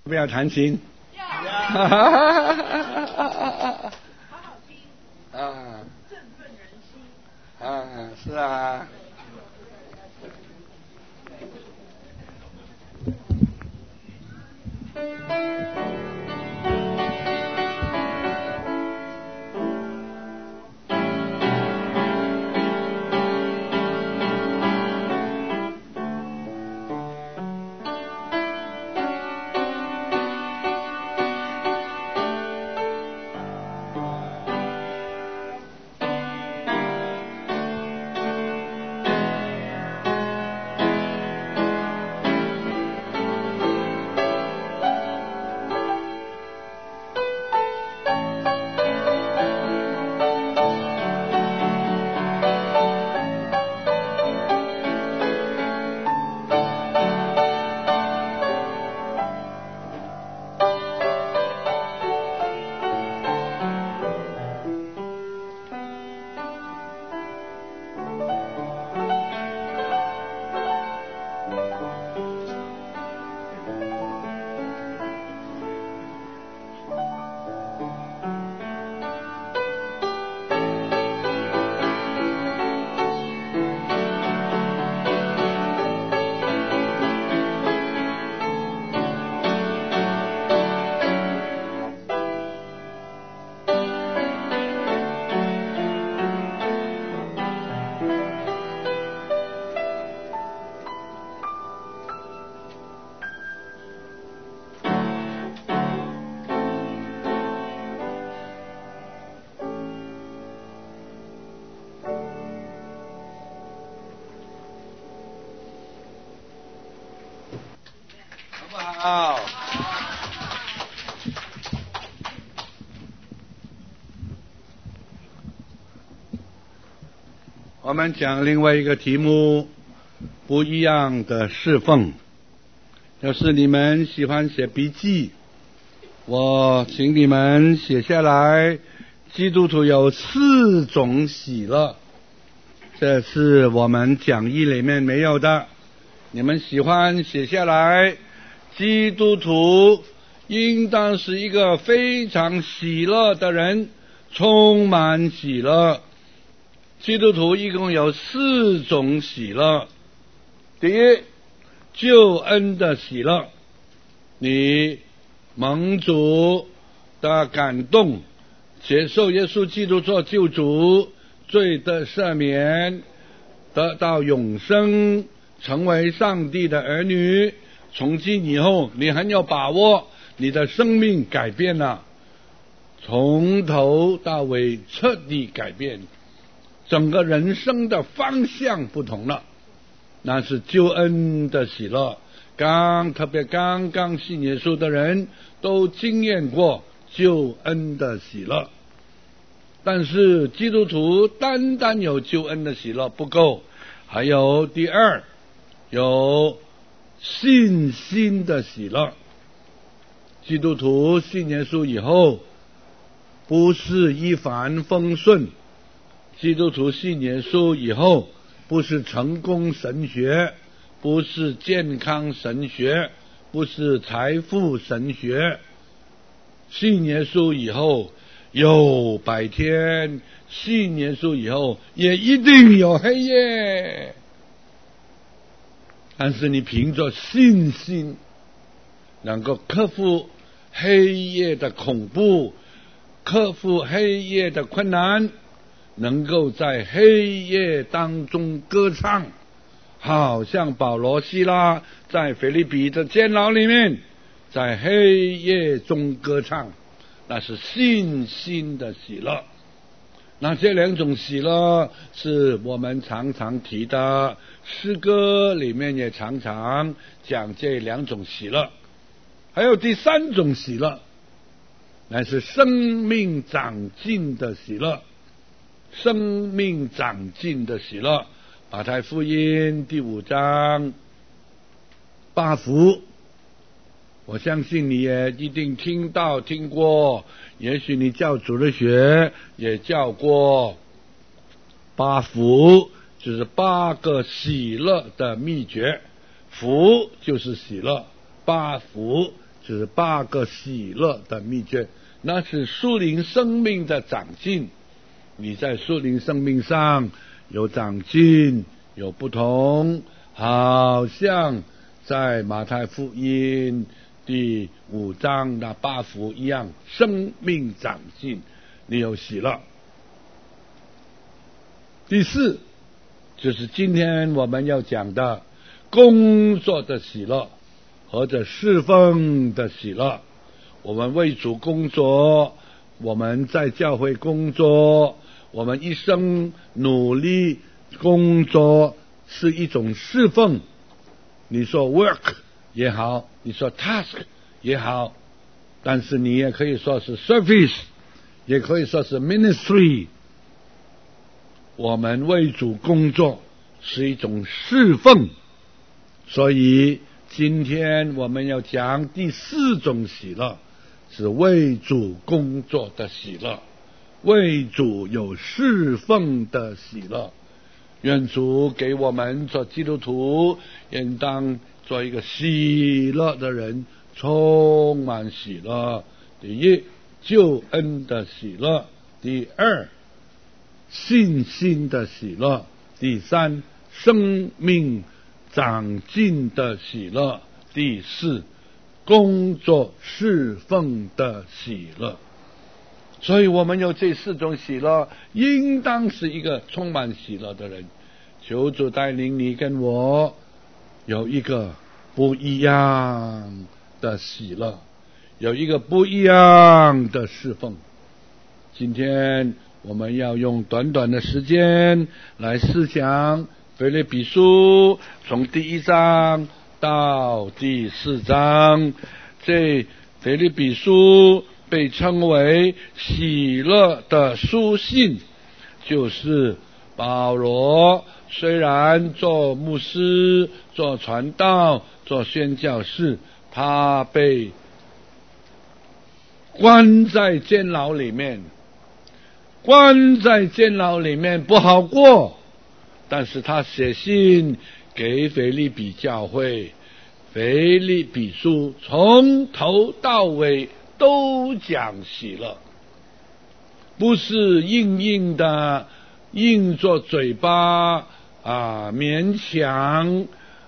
不要弹琴？ 好好听啊， 振奋人心。 是啊。好，我们讲另外一个题目，不一样的侍奉。要是你们喜欢写笔记，我请你们写下来。基督徒有4种喜乐，这是我们讲义里面没有的，你们喜欢写下来。基督徒应当是一个非常喜乐的人，充满喜乐。基督徒一共有4种喜乐。第一，救恩的喜乐，你蒙主的感动，接受耶稣基督做救主，罪的赦免，得到永生，成为上帝的儿女。从今以后你很有把握，你的生命改变了，从头到尾彻底改变，整个人生的方向不同了，那是救恩的喜乐。特别刚刚信耶稣的人都经验过救恩的喜乐。但是基督徒单单有救恩的喜乐不够，还有第二，有信心的喜乐。基督徒信耶稣以后，不是一帆风顺，基督徒信耶稣以后，不是成功神学，不是健康神学，不是财富神学。信耶稣以后有白天，信耶稣以后也一定有黑夜。但是你凭着信心能够克服黑夜的恐怖，克服黑夜的困难，能够在黑夜当中歌唱，好像保罗西拉在腓立比的监牢里面在黑夜中歌唱，那是信心的喜乐。那这2种喜乐是我们常常提的，诗歌里面也常常讲这2种喜乐。还有第3种喜乐，那是生命长进的喜乐。生命长进的喜乐，马太福音第5章8福，我相信你也一定听过，也许你教主日学也教过8福，就是8个喜乐的秘诀。福就是喜乐，8福就是8个喜乐的秘诀，那是属灵生命的长进。你在属灵生命上有长进，有不同，好像在马太福音第5章那8福一样，生命长进，你有喜乐。第4就是今天我们要讲的工作的喜乐，或者侍奉的喜乐。我们为主工作，我们在教会工作，我们一生努力工作是一种侍奉。你说 work 也好，你说 task 也好，但是你也可以说是 service， 也可以说是 ministry。我们为主工作是一种侍奉，所以今天我们要讲第4种喜乐，是为主工作的喜乐，为主有侍奉的喜乐。愿主给我们做基督徒，应当做一个喜乐的人，充满喜乐。第1，救恩的喜乐；第2，信心的喜乐；第3，生命长进的喜乐；第4，工作侍奉的喜乐。所以我们有这4种喜乐，应当是一个充满喜乐的人。求主带领你跟我有一个不一样的喜乐，有一个不一样的侍奉。今天我们要用短短的时间来思想腓立比书从第1章到第4章。这腓立比书被称为喜乐的书信，就是保罗虽然做牧师、做传道、做宣教士，他被关在监牢里面，不好过，但是他写信给腓立比教会，腓立比书从头到尾都讲喜乐，不是硬着嘴巴勉强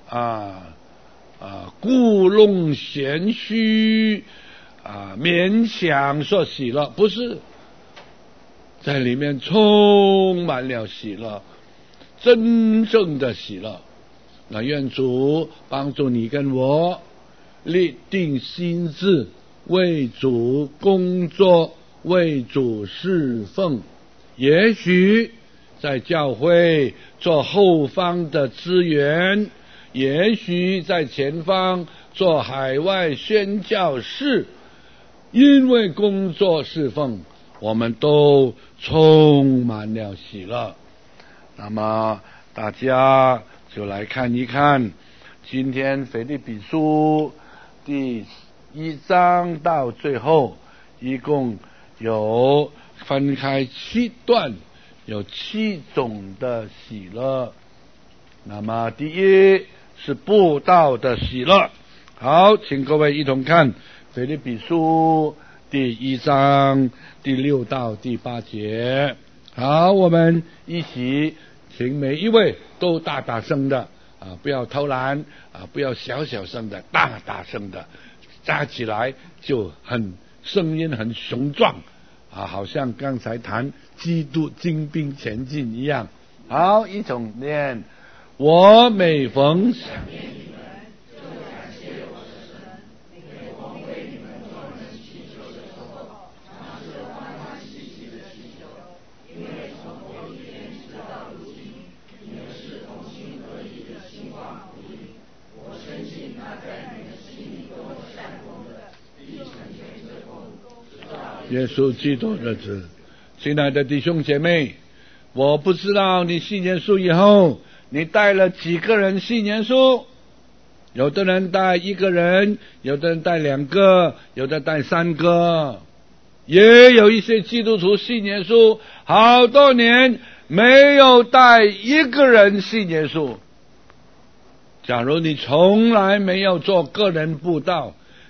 故弄玄虚勉强说喜乐，不是，在里面充满了喜乐，真正的喜乐。那愿主帮助你跟我立定心志，为主工作，为主侍奉。也许在教会做后方的支援，也许在前方做海外宣教士，因为工作侍奉，我们都充满了喜乐。那么大家就来看一看今天腓立比书第1章到最后，一共有分开7段，有7种的喜乐。那么第1是布道的喜乐。好，请各位一同看腓立比书第1章第6到第8节。好，我们一起，请每一位都大大声的不要偷懒不要小小声的，大大声的，加起来就声音很雄壮好像刚才谈基督精兵前进一样。好，一同念：我每逢想念你们，就感谢我的神，因为我为你们众人祈求的时候，常是欢欢喜喜的祈求，因为从我一天直到如今，你们是同心合意的兴旺福音。我深信那在你们心里跟我相同的，必成全这功，耶稣基督的子。亲爱的弟兄姐妹，我不知道你信耶稣以后你带了几个人信耶稣，有的人带1个人，有的人带2个，有的带3个，也有一些基督徒信耶稣好多年没有带1个人信耶稣。假如你从来没有做个人布道，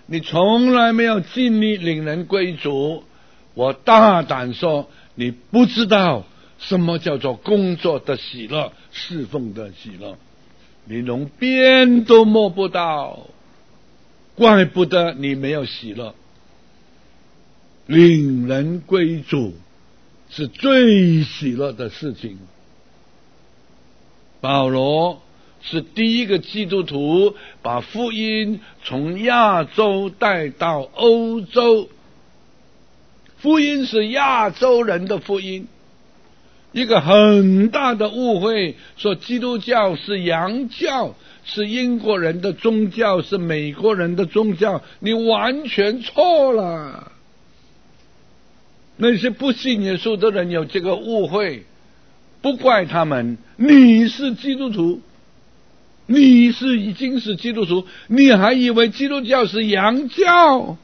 你从来没有尽力领人归主，我大胆说，你不知道什么叫做工作的喜乐，侍奉的喜乐，你连边都摸不到，怪不得你没有喜乐。领人归主是最喜乐的事情。保罗是第一个基督徒把福音从亚洲带到欧洲，福音是亚洲人的福音。一个很大的误会，说基督教是洋教，是英国人的宗教，是美国人的宗教，你完全错了。那些不信耶稣的人有这个误会，不怪他们。你是基督徒，你已经是基督徒，你还以为基督教是洋教？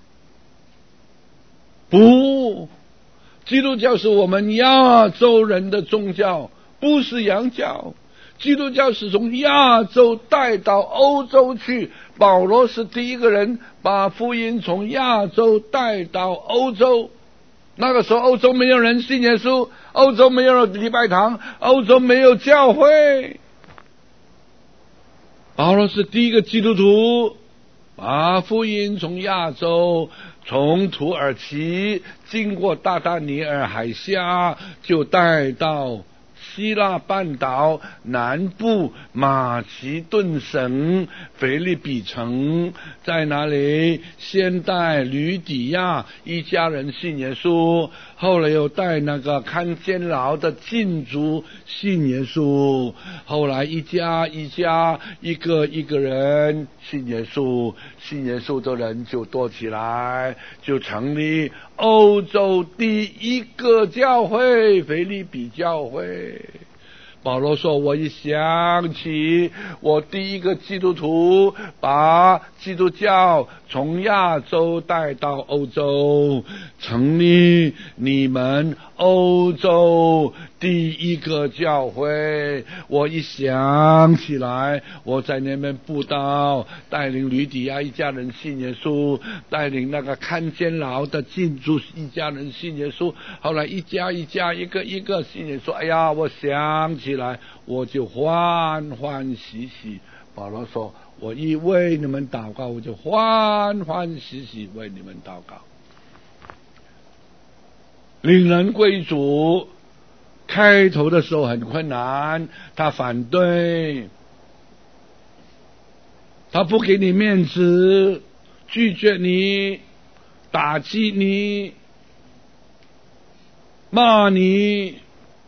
不，基督教是我们亚洲人的宗教，不是洋教。基督教是从亚洲带到欧洲去，保罗是第一个人把福音从亚洲带到欧洲。那个时候欧洲没有人信耶稣，欧洲没有礼拜堂，欧洲没有教会。保罗是第一个基督徒把福音从亚洲，从土耳其经过大达尼尔海峡，就带到希腊半岛南部马其顿省腓立比城，在哪里？先带吕底亚一家人信耶稣，后来又带那个看监牢的禁足信耶稣，后来一家一家一个人信耶稣，信耶稣的人就多起来，就成立欧洲第一个教会，腓立比教会。保罗说，我一想起我第一个基督徒把基督教从亚洲带到欧洲，成立你们欧洲第一个教会，我一想起来，我在那边布道，带领吕底亚一家人信耶稣，带领那个看监牢的禁足一家人信耶稣，后来一家一家一个信耶稣。哎呀，我想起来我就欢欢喜喜。保罗说，我一为你们祷告，我就欢欢喜喜为你们祷告。领人归主开头的时候很困难，他反对，他不给你面子，拒绝你，打击你，骂你。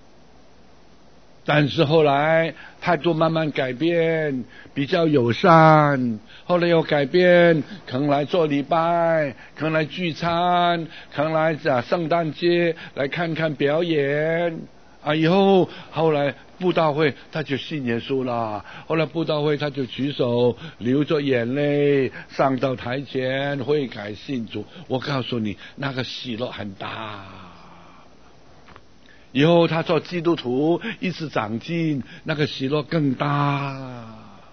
但是后来态度慢慢改变，比较友善，后来又改变，肯来做礼拜，肯来聚餐，肯来圣诞节来看看表演啊。后来布道会他就信耶稣了，后来布道会他就举手流着眼泪上到台前悔改信主。我告诉你，那个喜乐很大。以后他做基督徒一直长进，那个喜乐更大。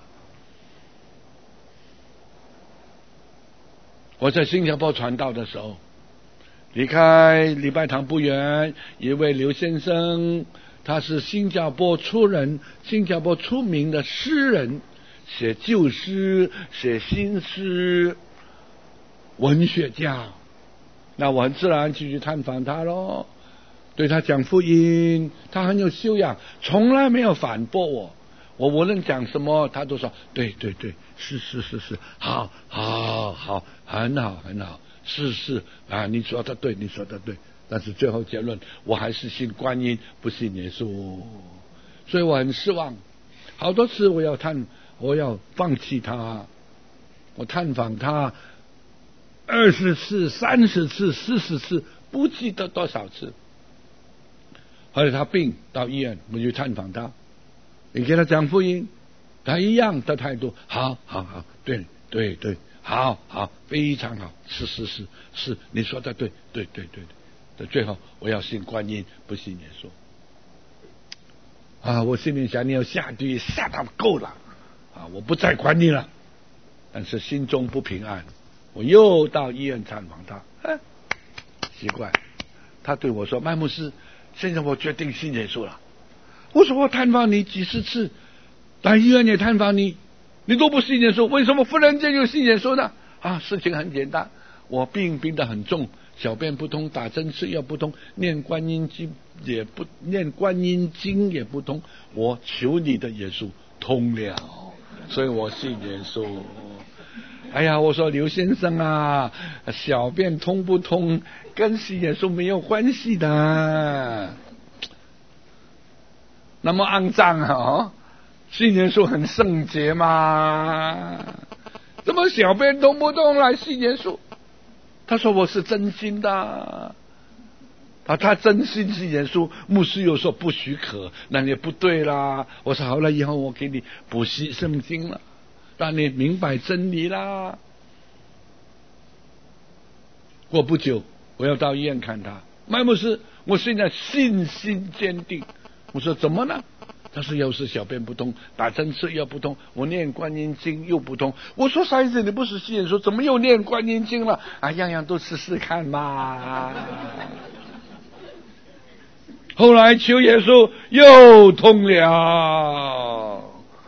我在新加坡传道的时候，离开礼拜堂不远，一位刘先生，他是新加坡出名的诗人，写旧诗，写新诗，文学家。那我很自然就去探访他咯，对他讲福音，他很有修养，从来没有反驳我。我无论讲什么，他都说对，是，好，很好，是啊，你说的对。但是最后结论，我还是信观音，不信耶稣，所以我很失望。好多次我要放弃他，我探访他20次、30次、40次，不记得多少次。后来他病到医院，我就探访他，你给他讲福音，他一样的态度，好，对，好，非常好，是，你说的对。最后我要信观音，不信耶稣。啊，我心里想，你要下地狱下到够了啊，我不再管你了。但是心中不平安， 我又到医院探访他，奇怪，他对我说：“麦牧师，现在我决定信耶稣了。”我说：“我探访你几十次，来医院也探访你，你都不信耶稣，为什么忽然间又信耶稣呢？”事情很简单，我病得很重，小便不通，打针吃药不通，念观音经也不通，我求你的耶稣通了，所以我信耶稣。哎呀，我说刘先生啊，小便通不通跟信耶稣没有关系的，那么肮脏啊！信耶稣很圣洁嘛，怎么小便通不通来信耶稣？他说我是真心的。他真心信耶稣，牧师又说不许可，那也不对啦。我说好了，以后我给你补习圣经了，让你明白真理啦。过不久我要到医院看他，麦牧师，我现在信心坚定。我说怎么了？他说又是小便不通，打针吃药不通，我念观音经又不通。我说啥意思？你不是信耶稣，怎么又念观音经了？样样都试试看嘛。后来求耶稣又通了，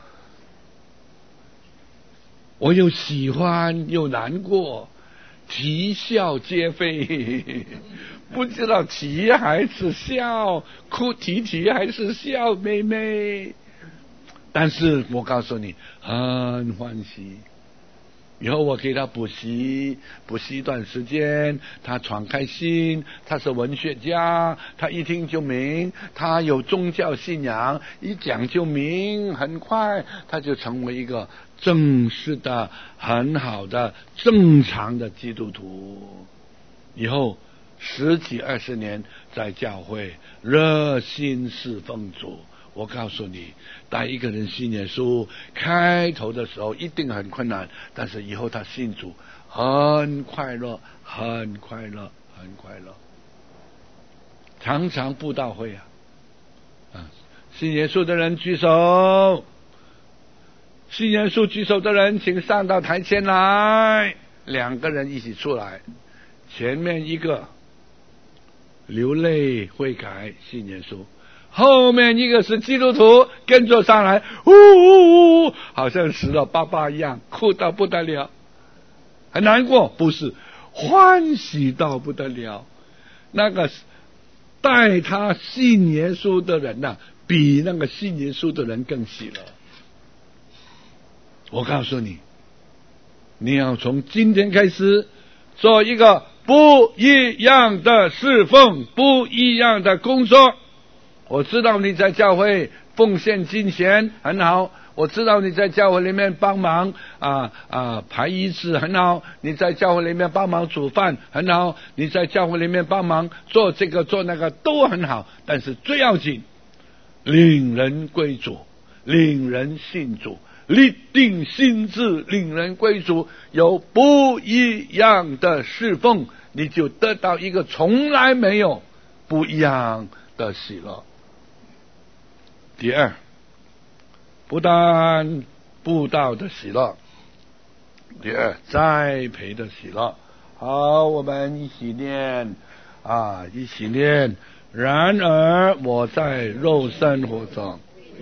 我又喜欢又难过，啼笑皆非，不知道啼还是笑，哭啼还是笑妹妹。但是我告诉你，很欢喜。以后我给他补习一段时间，他敞开心，他是文学家，他一听就明，他有宗教信仰，一讲就明，很快他就成为一个正式的、很好的、正常的基督徒。以后10几20年在教会热心侍奉主。我告诉你，当一个人信耶稣，开头的时候一定很困难，但是以后他信主很快乐，很快乐，很快乐。常常布道会信耶稣的人举手，信耶稣举手的人请上到台前来，2个人一起出来，前面一个流泪悔改信耶稣，后面一个是基督徒跟着上来，好像死了爸爸一样，哭到不得了，很难过，不是欢喜到不得了。那个带他信耶稣的人比那个信耶稣的人更喜乐。我告诉你，你要从今天开始做一个不一样的侍奉，不一样的工作。我知道你在教会奉献金钱很好，我知道你在教会里面帮忙排仪式很好，你在教会里面帮忙煮饭很好，你在教会里面帮忙做这个做那个都很好，但是最要紧，领人归主，领人信主，立定心志，领人归主，有不一样的侍奉，你就得到一个从来没有不一样的喜乐。第二，不但布道的喜乐，第二，栽培的喜乐。好，我们一起念一起念。然而我在肉身活着，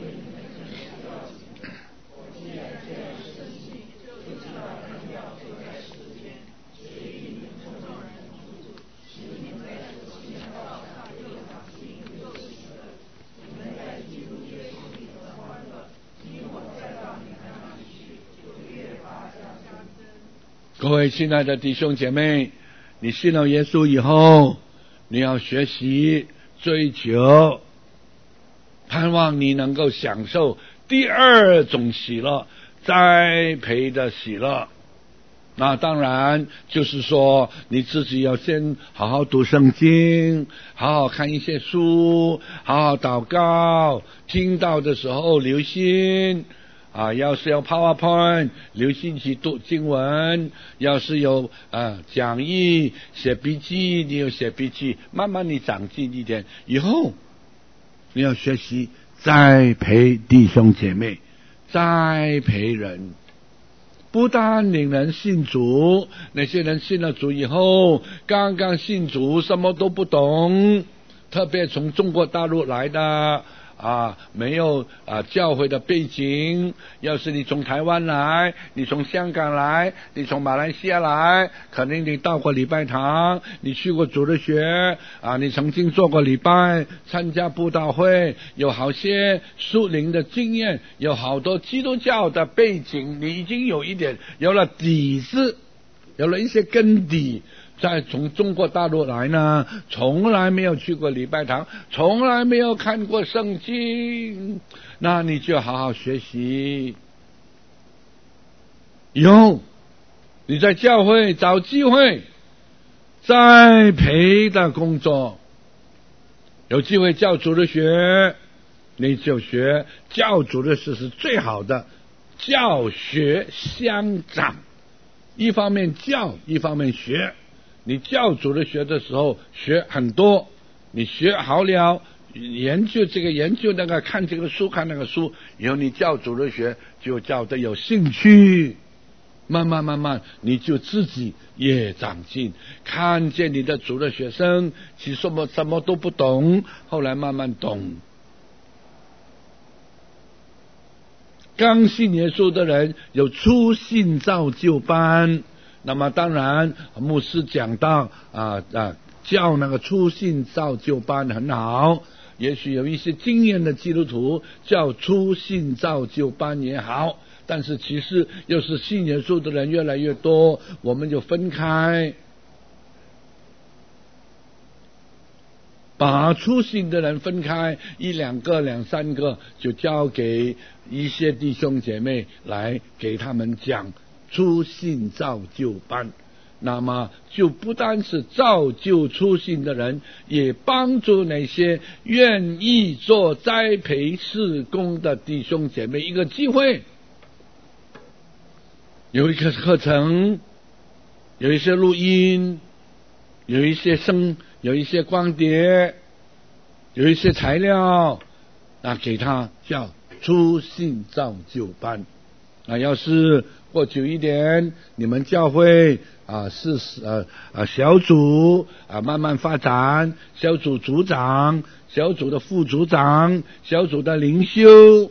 各位亲爱的弟兄姐妹，你信了耶稣以后，你要学习追求，盼望你能够享受第二种喜乐，栽培的喜乐。那当然就是说你自己要先好好读圣经，好好看一些书，好好祷告，听到的时候留心要是有 PowerPoint 留心去读经文，要是有讲义写笔记，你有写笔记，慢慢你长进一点，以后你要学习栽培弟兄姐妹，栽培人， 不但令人信主，那些人信了主以后，刚刚信主，什么都不懂，特别从中国大陆来的没有教会的背景，要是你从台湾来，你从香港来，你从马来西亚来，肯定你到过礼拜堂，你去过主日学你曾经做过礼拜，参加布道会，有好些属灵的经验，有好多基督教的背景，你已经有了底子，有了一些根底。再从中国大陆来呢，从来没有去过礼拜堂，从来没有看过圣经，那你就好好学习。以后你在教会找机会栽培的工作，有机会教主日学，你就学，教主日学是最好的，教学相长，一方面教，一方面学。你教主日学的时候学很多，你学好了，研究这个研究那个，看这个书看那个书，以后你教主日学就教得有兴趣，慢慢你就自己也长进，看见你的主日学生其实什么都不懂，后来慢慢懂。刚信耶稣的人有初信造就班，那么当然牧师讲到教那个初信造就班很好，也许有一些经验的基督徒叫初信造就班也好，但是其实又是信耶稣的人越来越多，我们就分开，把初信的人分开，一两个两三个，就交给一些弟兄姐妹来给他们讲初信造就班，那么就不单是造就初信的人，也帮助那些愿意做栽培事工的弟兄姐妹一个机会。有一个课程，有一些录音，有一些光碟，有一些材料，给他叫初信造就班。要是过久一点，你们教会小组慢慢发展，小组组长、小组的副组长、小组的灵修，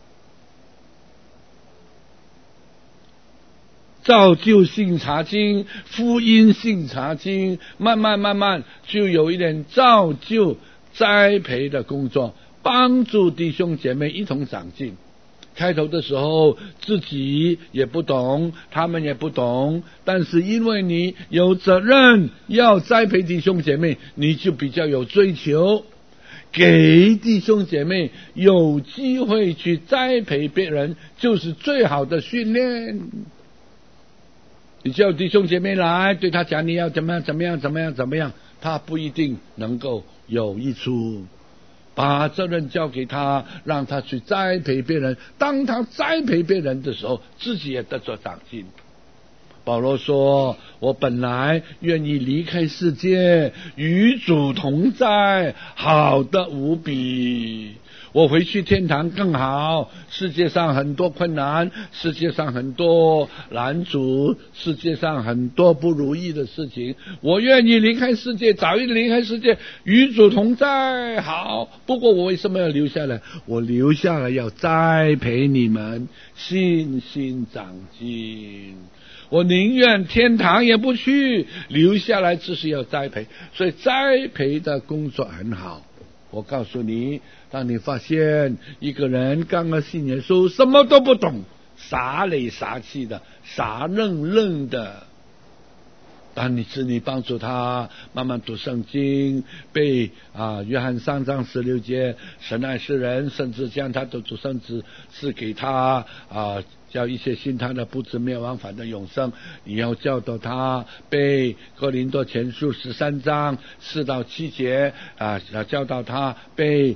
造就性查经、福音性查经，慢慢就有一点造就栽培的工作，帮助弟兄姐妹一同长进。开头的时候自己也不懂，他们也不懂，但是因为你有责任要栽培弟兄姐妹，你就比较有追求，给弟兄姐妹有机会去栽培别人，就是最好的训练。你叫弟兄姐妹来，对他讲你要怎么样，他不一定能够有益处。把责任交给他，让他去栽培别人，当他栽培别人的时候，自己也得着长进。保罗说，我本来愿意离开世界，与主同在，好的无比。我回去天堂更好，世界上很多困难，世界上很多拦阻，世界上很多不如意的事情，我愿意离开世界，早一点离开世界，与主同在，好。不过我为什么要留下来？我留下来要栽培你们，信心长进。我宁愿天堂也不去，留下来只是要栽培，所以栽培的工作很好。我告诉你，当你发现一个人刚刚信耶稣，什么都不懂，傻里傻气的，傻愣愣的，当你帮助他慢慢读圣经，背约翰3章16节，神爱世人，甚至将他的独生子赐给他叫一切信他的不至灭亡，反得永生。你要教导他背哥林多前书13章4到7节教导他背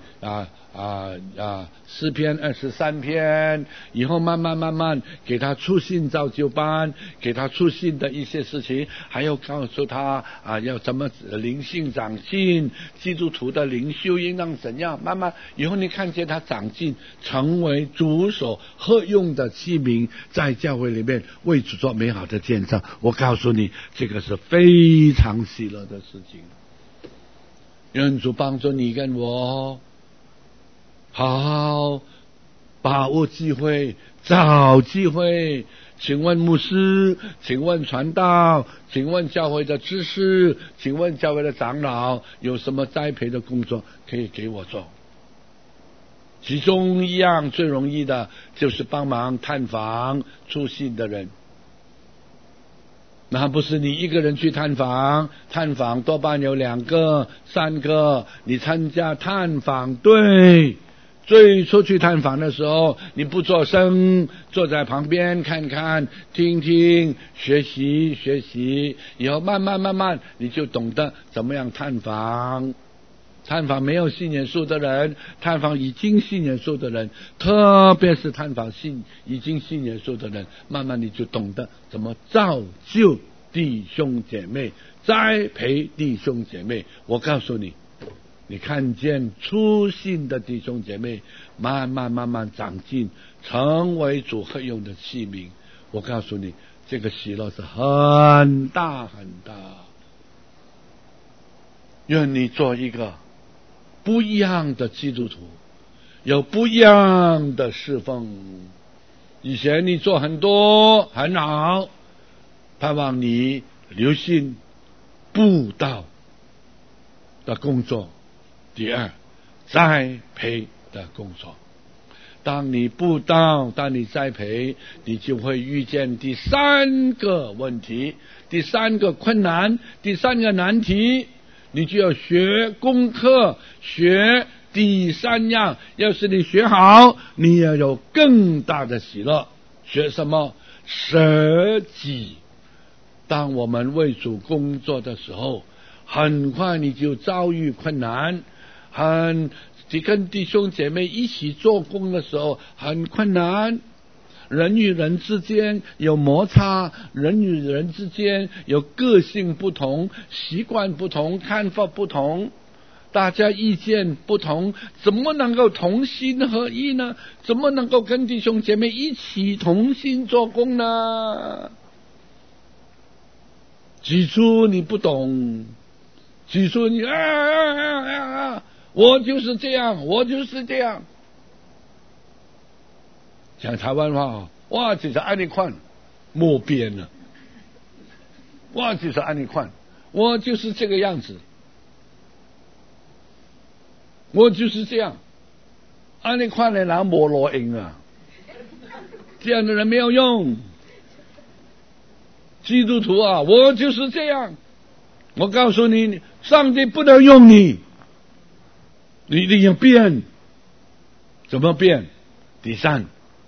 诗篇23篇，以后慢慢给他初信造就班，给他初信的一些事情，还要告诉他要怎么灵性长进，基督徒的灵修应当怎样，慢慢以后你看见他长进，成为主所合用的器皿，在教会里面为主做美好的见证。我告诉你，这个是非常喜乐的事情。愿主帮助你跟我好好把握机会，找机会。请问牧师，请问传道，请问教会的知识，请问教会的长老，有什么栽培的工作可以给我做？其中一样最容易的就是帮忙探访出信的人。那不是你一个人去探访，探访多半有2个、3个，你参加探访队。最初去探访的时候，你不做声，坐在旁边看看、听听、学习学习，以后慢慢你就懂得怎么样探访。探访没有信耶稣的人，探访已经信耶稣的人，特别是探访已经信耶稣的人，慢慢你就懂得怎么造就弟兄姐妹，栽培弟兄姐妹。我告诉你，你看见初信的弟兄姐妹慢慢长进，成为主合用的器皿，我告诉你，这个喜乐是很大很大。愿你做一个不一样的基督徒，有不一样的侍奉。以前你做很多很好，盼望你留心布道的工作。第二，栽培的工作。当你布道，当你栽培，你就会遇见第3个问题，第3个困难，第3个难题。你就要学功课，学第3样。要是你学好，你要有更大的喜乐。学什么？舍己。当我们为主工作的时候，很快你就遭遇困难，你跟弟兄姐妹一起做工的时候很困难。人与人之间有摩擦，人与人之间有个性不同，习惯不同，看法不同，大家意见不同，怎么能够同心合意呢？怎么能够跟弟兄姐妹一起同心做工呢？起初你不懂，起初你我就是这样，我就是这样。讲台湾话，哇，就是安尼款，莫变了。哇，就是安尼款，我就是这个样子，我就是这样。安尼款的人没路用啊，这样的人没有用。基督徒啊，我就是这样。我告诉你，上帝不能用你，你一定要变。怎么变？第3，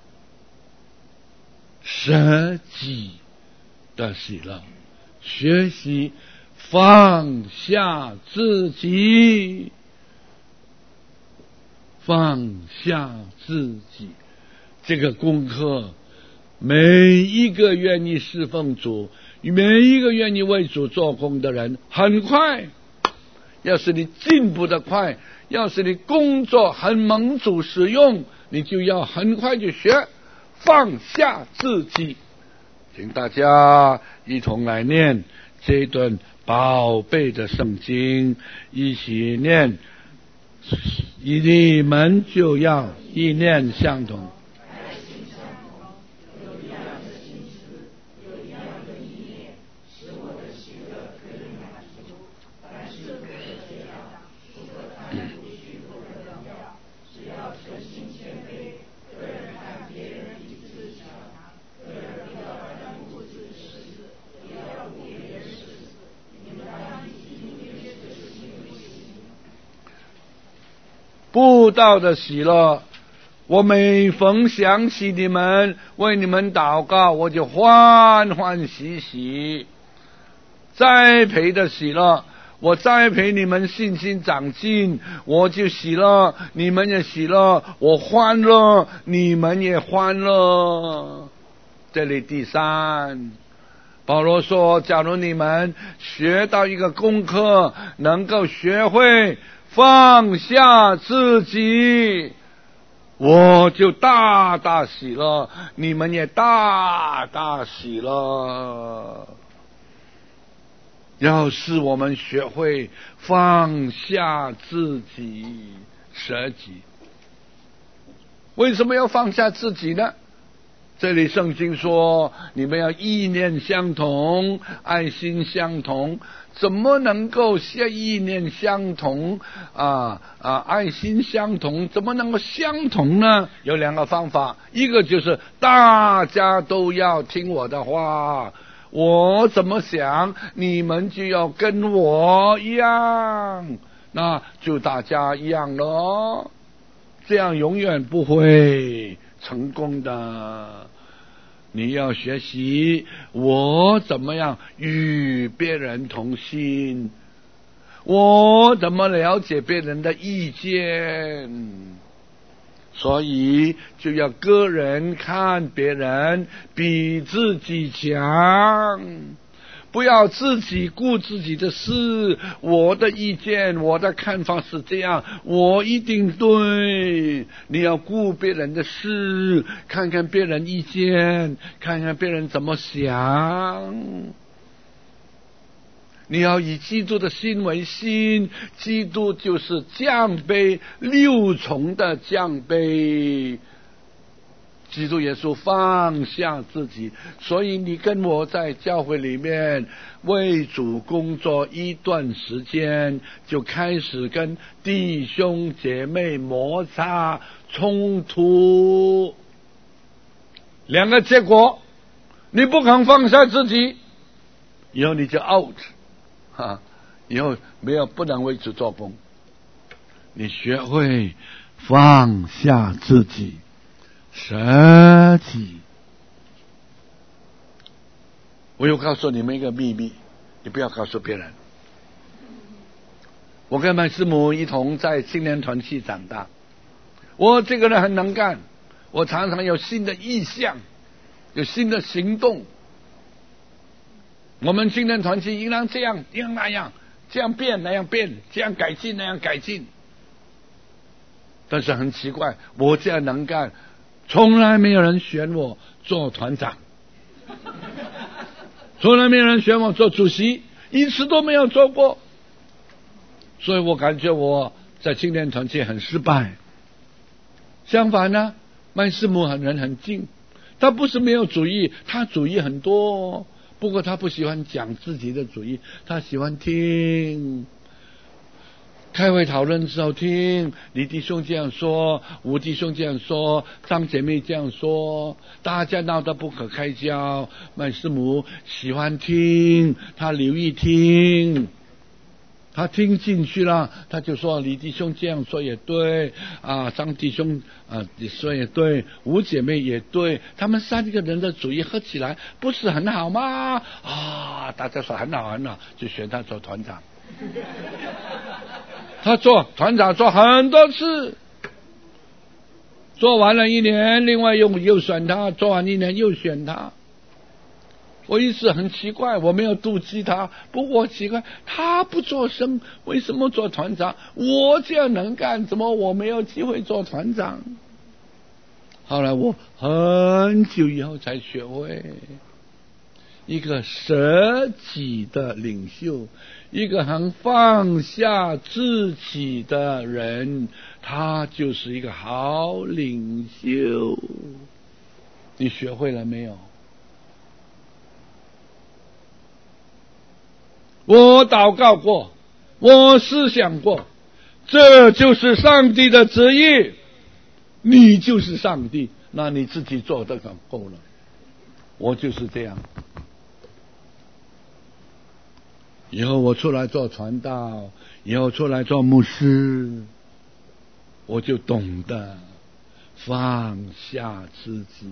舍己的喜乐，学习放下自己，放下自己。这个功课，每一个愿意侍奉主，每一个愿意为主做工的人，很快，要是你进步的快，要是你工作很蒙主使用，你就要很快就学放下自己。请大家一同来念这一段宝贝的圣经，一起念。你们就要意念相同，布道的喜乐。我每逢想起你们，为你们祷告，我就欢欢喜喜。栽培的喜乐，我栽培你们信心长进，我就喜乐，你们也喜乐，我欢乐，你们也欢乐。这里第3，保罗说，假如你们学到一个功课，能够学会放下自己， 我就大大喜乐，你们也大大喜乐。要是我们学会放下自己，舍己。为什么要放下自己呢？这里圣经说，你们要意念相同，爱心相同。怎么能够意念相同爱心相同？怎么能够相同呢？有两个方法，一个就是大家都要听我的话，我怎么想，你们就要跟我一样，那就大家一样咯。这样永远不会成功的。你要学习我怎么样与别人同心，我怎么了解别人的意见，所以就要个人看别人比自己强，不要自己顾自己的事，我的意见我的看法是这样，我一定对。你要顾别人的事，看看别人意见，看看别人怎么想。你要以基督的心为心，基督就是降卑六重的降卑，基督耶稣放下自己，所以你跟我在教会里面为主工作一段时间，就开始跟弟兄姐妹摩擦冲突，两个结果，你不肯放下自己，以后你就 out以后不能为主做工。你学会放下自己，舍己。我又告诉你们一个秘密，你不要告诉别人。我跟麦师母一同在青年团契长大，我这个人很能干，我常常有新的意向，有新的行动。我们青年团契应当这样，应当那样，这样变那样变，这样改进那样改进。但是很奇怪，我这样能干，从来没有人选我做团长，从来没有人选我做主席，一次都没有做过。所以我感觉我在青年团契很失败。相反呢，麦师母人很静，他不是没有主意，他主意很多，不过他不喜欢讲自己的主意，他喜欢听。开会讨论的时候听李弟兄这样说，吴弟兄这样说，张姐妹这样说，大家闹得不可开交。麦师母喜欢听，他留意听，他听进去了，他就说李弟兄这样说也对张弟兄说也对，吴姐妹也对，他们三个人的主意合起来不是很好吗？大家说很好很好，就选他做团长。他做团长做很多次，做完了一年，另外又选他，做完一年又选他。我一直很奇怪，我没有妒忌他，不过奇怪他不做声，为什么做团长？我这样能干，怎么我没有机会做团长？后来我很久以后才学会，一个舍己的领袖，一个很放下自己的人，他就是一个好领袖。你学会了没有？我祷告过，我思想过，这就是上帝的旨意，你就是上帝，那你自己做得够了。我就是这样。以后我出来做传道，以后出来做牧师，我就懂得放下自己。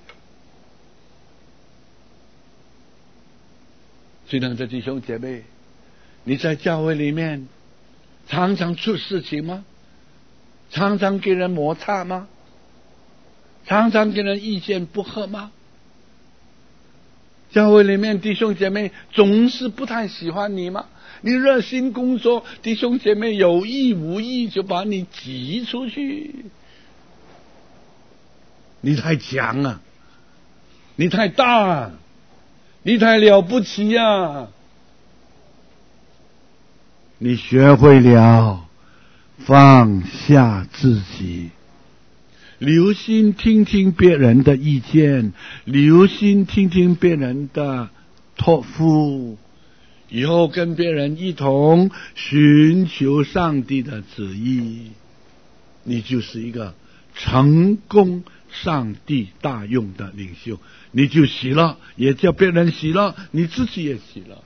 亲爱的弟兄姐妹，你在教会里面常常出事情吗？常常给人摩擦吗？常常跟人意见不合吗？教会里面弟兄姐妹总是不太喜欢你吗？你热心工作，弟兄姐妹有意无意就把你挤出去。 你太强啊，你太大啊，你太了不起啊。你学会了放下自己，留心听听别人的意见，留心听听别人的托付，以后跟别人一同寻求上帝的旨意，你就是一个成功上帝大用的领袖，你就喜乐，也叫别人喜乐，你自己也喜乐。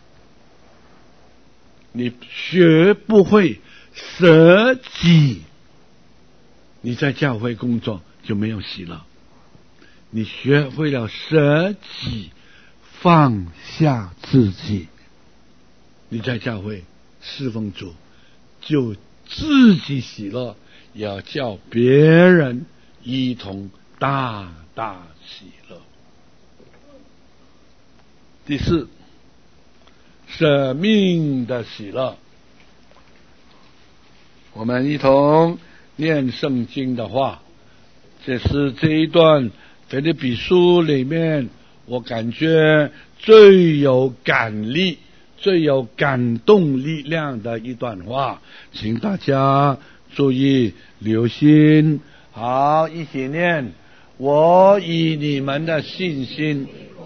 你学不会舍己，你在教会工作就没有喜乐。你学会了舍己，放下自己，你在教会侍奉主就自己喜乐，也要叫别人一同大大喜乐。第四，舍命的喜乐。我们一同念圣经的话，这是这一段腓立比书里面我感觉最有感力、最有感动力量的一段话，请大家注意留心。好，一起念：我以你们的信心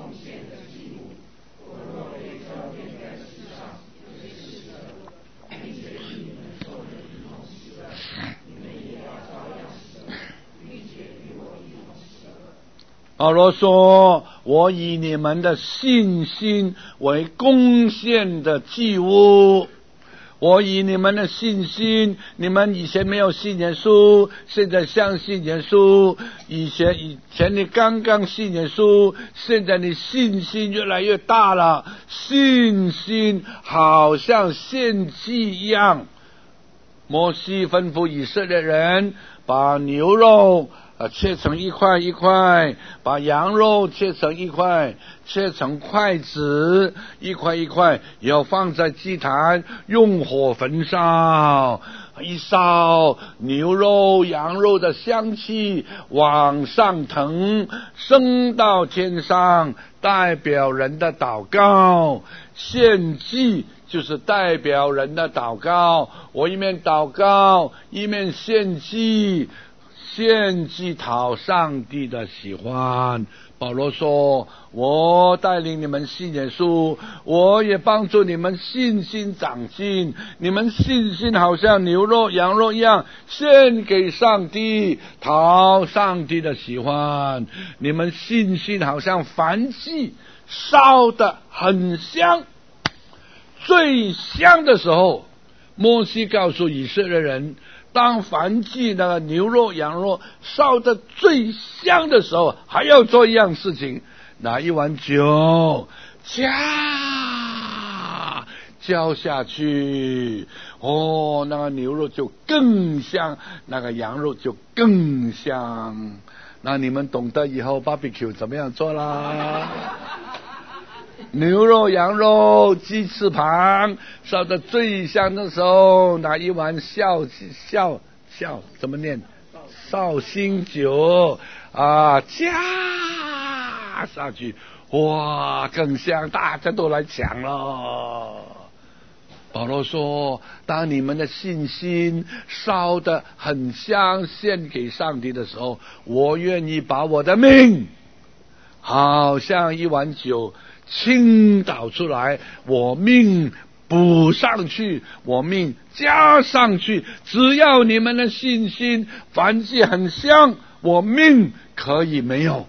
保罗说，我以你们的信心为贡献的祭物。我以你们的信心，你们以前没有信耶稣，现在相信耶稣；以前你刚刚信耶稣，现在你信心越来越大了，信心好像献祭一样。摩西吩咐以色列人把牛肉切成一块一块，把羊肉切成一块，切成筷子，一块一块，要放在祭坛，用火焚烧。一烧，牛肉、羊肉的香气往上腾，升到天上，代表人的祷告。献祭就是代表人的祷告，我一面祷告，一面献祭，献祭讨上帝的喜欢。保罗说，我带领你们信耶稣，我也帮助你们信心长进，你们信心好像牛肉、羊肉一样，献给上帝，讨上帝的喜欢。你们信心好像燔祭，烧得很香。最香的时候，摩西告诉以色列人，当燔祭那个牛肉、羊肉烧得最香的时候，还要做一样事情，拿一碗酒浇下去，那个牛肉就更香，那个羊肉就更香。那你们懂得以后 barbecue 怎么样做啦？牛肉、羊肉、鸡翅膀烧得最香的时候，拿一碗怎么念？绍兴酒加下去，哇，更香，大家都来抢了。保罗说，当你们的信心烧得很香，献给上帝的时候，我愿意把我的命好像一碗酒倾倒出来，我命补上去，我命加上去，只要你们的信心燔祭很香，我命可以没有。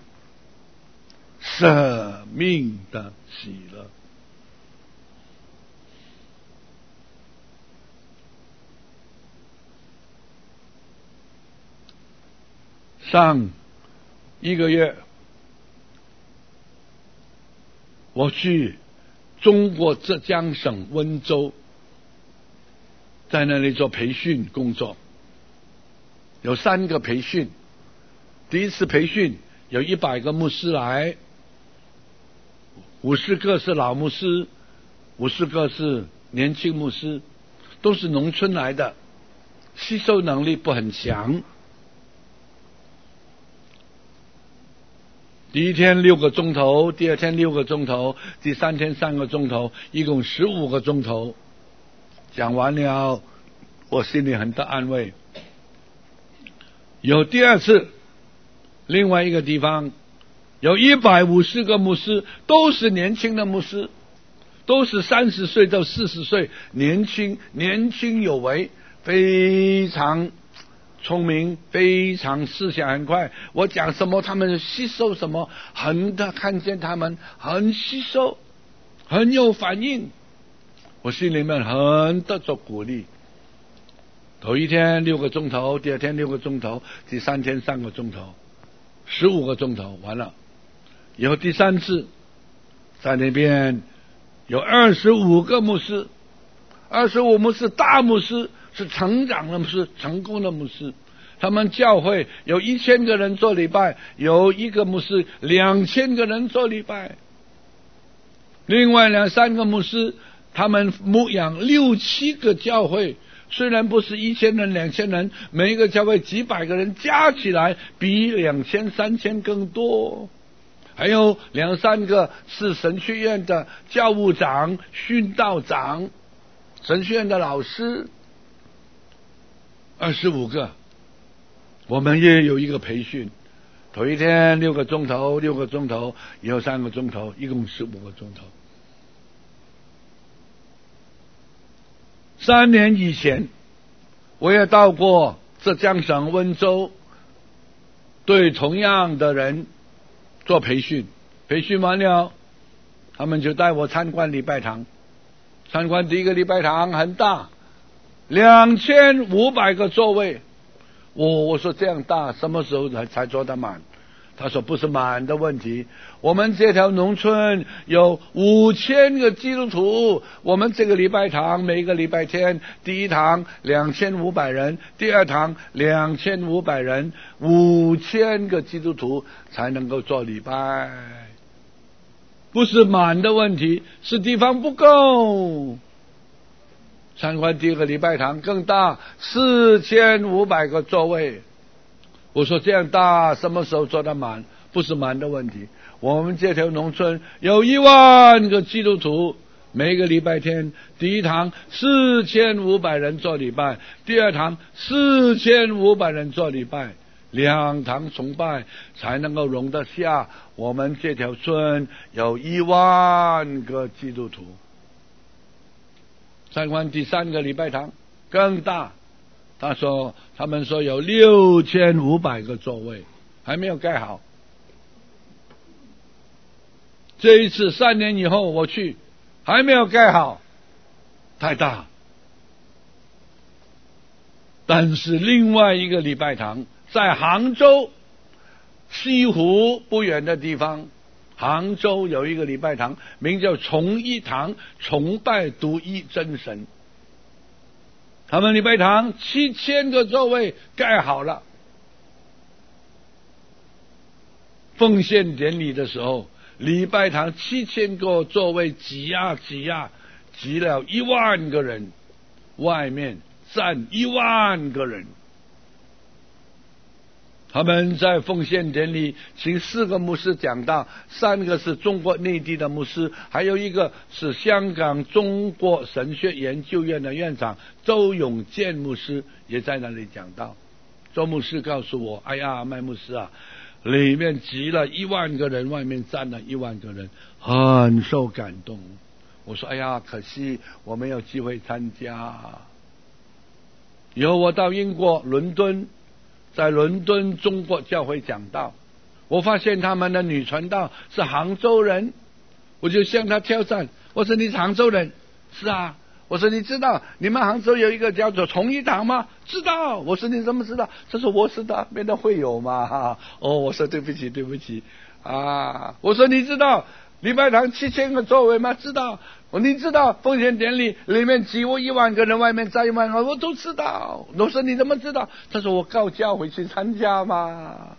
舍命的喜乐。上一个月我去中国浙江省温州，在那里做培训工作，有3个培训。第一次培训有100个牧师来，50个是老牧师，50个是年轻牧师，都是农村来的，吸收能力不很强。 第一天6个钟头，第二天6个钟头，第三天3个钟头，一共15个钟头。讲完了，我心里很大安慰。有第二次，另外一个地方有150个牧师，都是年轻的牧师，都是30岁到40岁，年轻有为，非常聪明，非常思想很快。我讲什么他们吸收什么，看见他们很吸收，很有反应，我心里面很得着鼓励。头一天6个钟头，第二天6个钟头，第三天3个钟头，15个钟头完了。以后第三次在那边有25个牧师，25牧师，大牧师，是成长的牧师，成功的牧师。他们教会有1000个人做礼拜，有一个牧师2000个人做礼拜，另外2、3个牧师他们牧养6、7个教会，虽然不是1000人、2000人，每一个教会几百个人加起来比2000、3000更多。还有2、3个是神学院的教务长、训道长，神学院的老师，25个。我们也有一个培训，头一天6个钟头，6个钟头，以后3个钟头，一共15个钟头。3年以前，我也到过浙江省温州，对同样的人做培训，培训完了，他们就带我参观礼拜堂。参观第一个礼拜堂很大，2500个座位。我说这样大，什么时候才坐得满？他说不是满的问题，我们这条农村有5000个基督徒，我们这个礼拜堂每个礼拜天，第一堂2500人，第二堂2500人，5000个基督徒才能够做礼拜，不是满的问题，是地方不够。参观第二个礼拜堂更大，4500个座位。我说这样大，什么时候做得满？不是满的问题。我们这条农村有10000个基督徒，每个礼拜天，第一堂4500人做礼拜，第二堂4500人做礼拜，2堂崇拜才能够容得下我们这条村有10000个基督徒。参观第3个礼拜堂更大，他们说有6500个座位，还没有盖好。这一次3年以后我去，还没有盖好，太大。但是另外一个礼拜堂在杭州西湖不远的地方，杭州有一个礼拜堂，名叫崇一堂，崇拜独一真神。他们礼拜堂7000个座位盖好了。奉献典礼的时候，礼拜堂7000个座位挤了10000个人，外面站10000个人。他们在奉献典礼请4个牧师讲道，3个是中国内地的牧师，还有一个是香港中国神学研究院的院长周永健牧师也在那里讲道。周牧师告诉我，哎呀，麦牧师啊，里面挤了10000个人，外面站了10000个人，很受感动。我说，哎呀，可惜我没有机会参加。以后我到英国伦敦，在伦敦中国教会讲道，我发现他们的女传道是杭州人，我就向他挑战，我说你是杭州人？是啊。我说你知道你们杭州有一个叫做崇一堂吗？知道。我说你怎么知道？他说我知道，别的会有嘛。哦，我说对不起啊。我说你知道礼拜堂7000个座位吗？知道。你知道奉献典礼里面挤我10000个人，外面站10000个人，我都知道。我说你怎么知道？他说我告教会去参加嘛。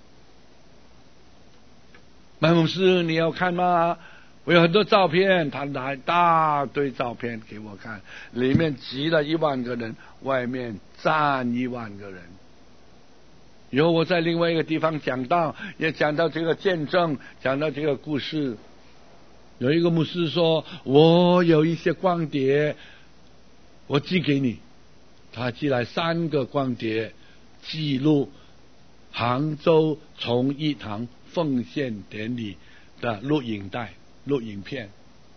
麦牧师你要看吗？我有很多照片，他拿一大堆照片给我看，里面挤了10000个人，外面站10000个人。 以后我在另外一个地方讲到，也讲到这个见证，讲到这个故事。有一个牧师说，我有一些光碟，我寄给你。他寄来3个光碟，记录杭州崇义堂奉献典礼的录影带、录影片。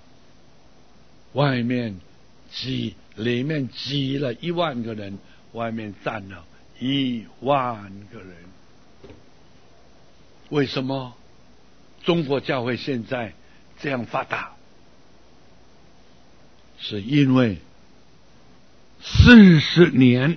外面里面挤了1万个人，外面站了1万个人。为什么中国教会现在这样发达？是因为40年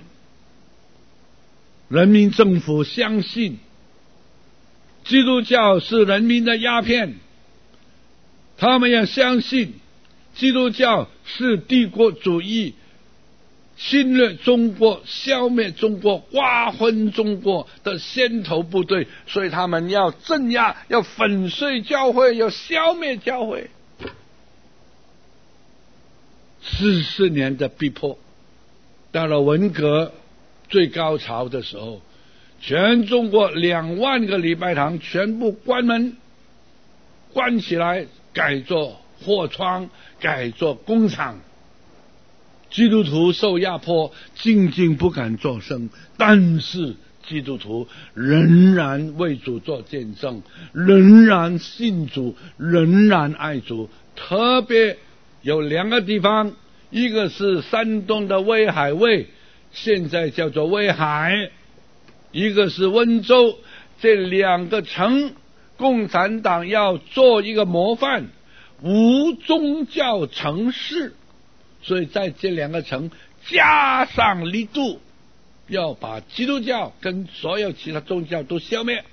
人民政府相信基督教是人民的鸦片，他们也相信基督教是帝国主义侵略中国、消灭中国、瓜分中国的先头部队，所以他们要镇压、要粉碎教会、要消灭教会。40年的逼迫，到了文革最高潮的时候，全中国2万个礼拜堂全部关门，关起来，改做货仓，改做工厂。基督徒受压迫，静静不敢作声，但是基督徒仍然为主做见证，仍然信主，仍然爱主。特别有2个地方，一个是山东的威海卫，现在叫做威海，一个是温州。这2个城，共产党要做一个模范，无宗教城市。所以在这2个城加上力度，要把基督教跟所有其他宗教都消灭。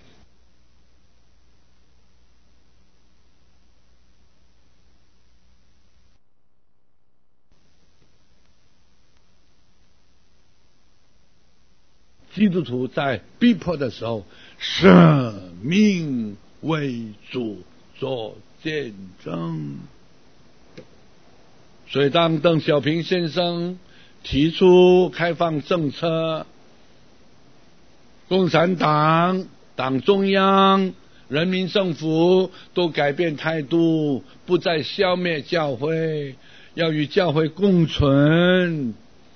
基督徒在逼迫的时候，舍命为主做见证。所以当邓小平先生提出开放政策，共产党、党中央、人民政府都改变态度，不再消灭教会，要与教会共存，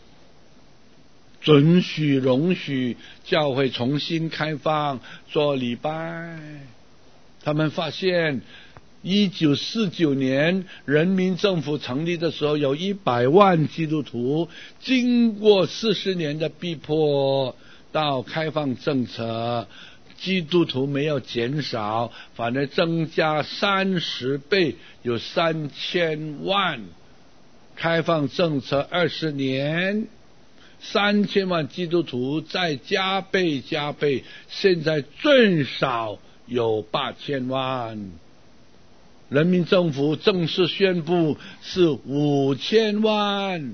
准许容许教会重新开放做礼拜。他们发现1949年人民政府成立的时候，有100万基督徒，经过40年的逼迫到开放政策，基督徒没有减少，反而增加30倍，有3000万。开放政策20年，3000万基督徒再加倍，现在最少有8000万。人民政府正式宣布是5000万，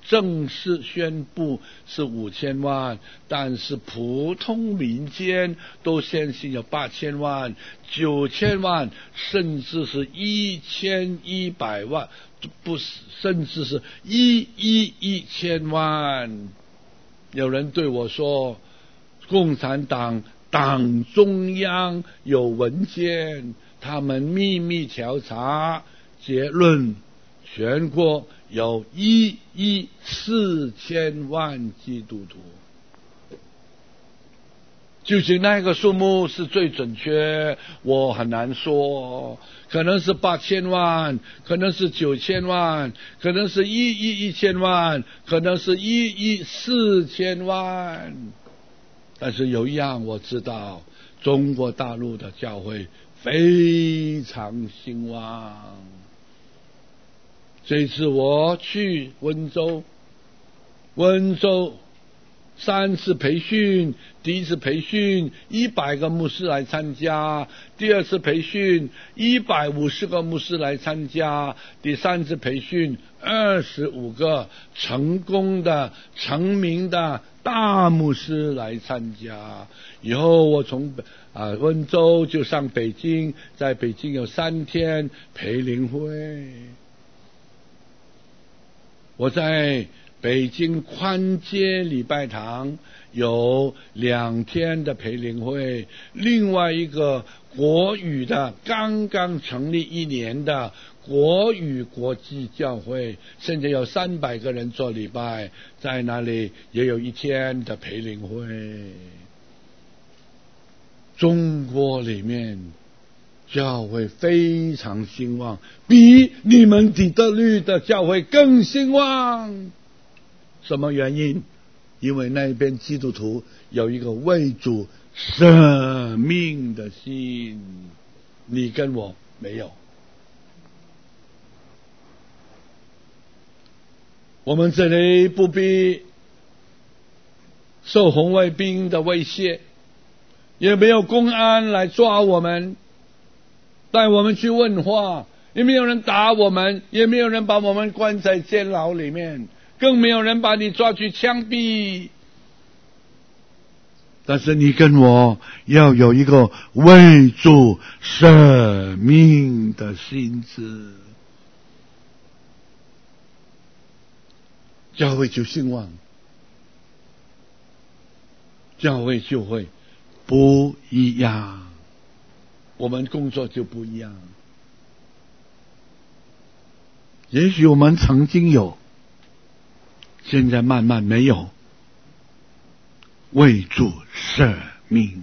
但是普通民间都相信有8000万、9000万，甚至是1100万，不是，甚至是1000万。有人对我说，共产党党中央有文件，他们秘密调查，结论全国有14000万基督徒。究竟那个数目是最准确，我很难说，可能是8000万，可能是9000万，可能是1000万，可能是14000万。但是有一样我知道，中国大陆的教会非常兴旺。这一次我去温州3次培训，第一次培训100个牧师来参加，第2次培训150个牧师来参加，第3次培训25个成功的成名的大牧师来参加。以后我从温州就上北京，在北京有3天培灵会。我在北京宽街礼拜堂有2天的培灵会，另外一个国语的刚刚成立1年的国语国际教会，甚至有300个人做礼拜，在那里也有1天的培灵会。中国里面教会非常兴旺，比你们底特律的教会更兴旺。什么原因？因为那边基督徒有一个为主舍命的心，你跟我没有。我们这里不必受红卫兵的威胁，也没有公安来抓我们，带我们去问话，也没有人打我们，也没有人把我们关在监牢里面，更没有人把你抓去枪毙。但是你跟我要有一个为主舍命的心志，教会就兴旺，教会就会不一样，我们工作就不一样。也许我们曾经有，现在慢慢没有，为主舍命。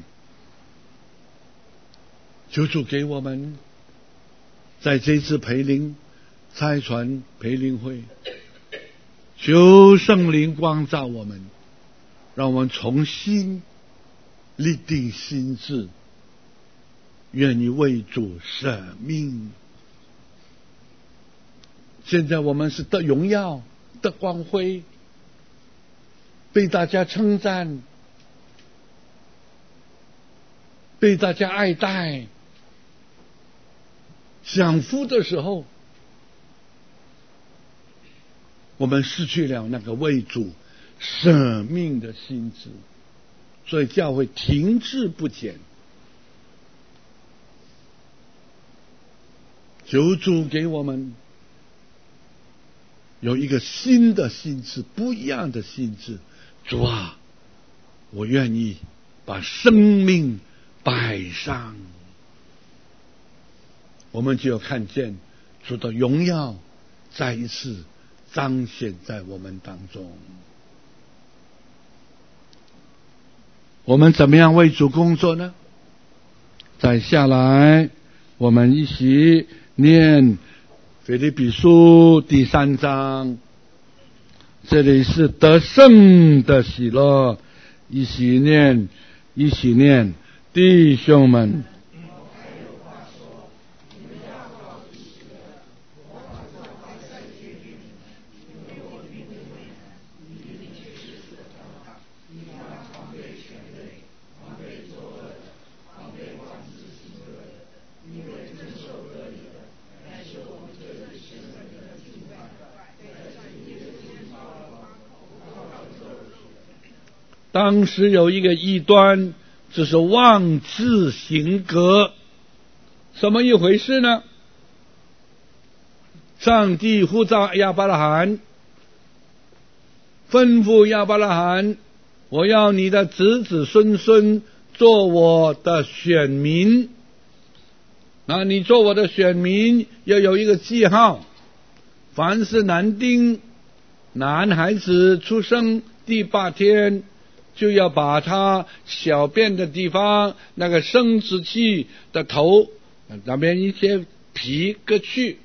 求主给我们在这次培灵差传培灵会，求圣灵光照我们，让我们重新立定心志，愿意为主舍命。现在我们是得荣耀，得光辉，被大家称赞，被大家爱戴，享福的时候，我们失去了那个为主舍命的心志，所以教会停滞不前。求主给我们有一个新的心志，不一样的心志。主啊，我愿意把生命摆上，我们就要看见主的荣耀再一次彰显在我们当中。我们怎么样为主工作呢？再下来我们一起念腓立比书第3章，这里是得胜的喜乐，一起念，弟兄们，当时有一个异端，就是妄自行格。什么一回事呢？上帝呼召亚伯拉罕，吩咐亚伯拉罕，我要你的子子孙孙做我的选民。那你做我的选民要有一个记号，凡是男丁男孩子出生第8天，就要把他小便的地方那个生殖器的头那边一些皮割去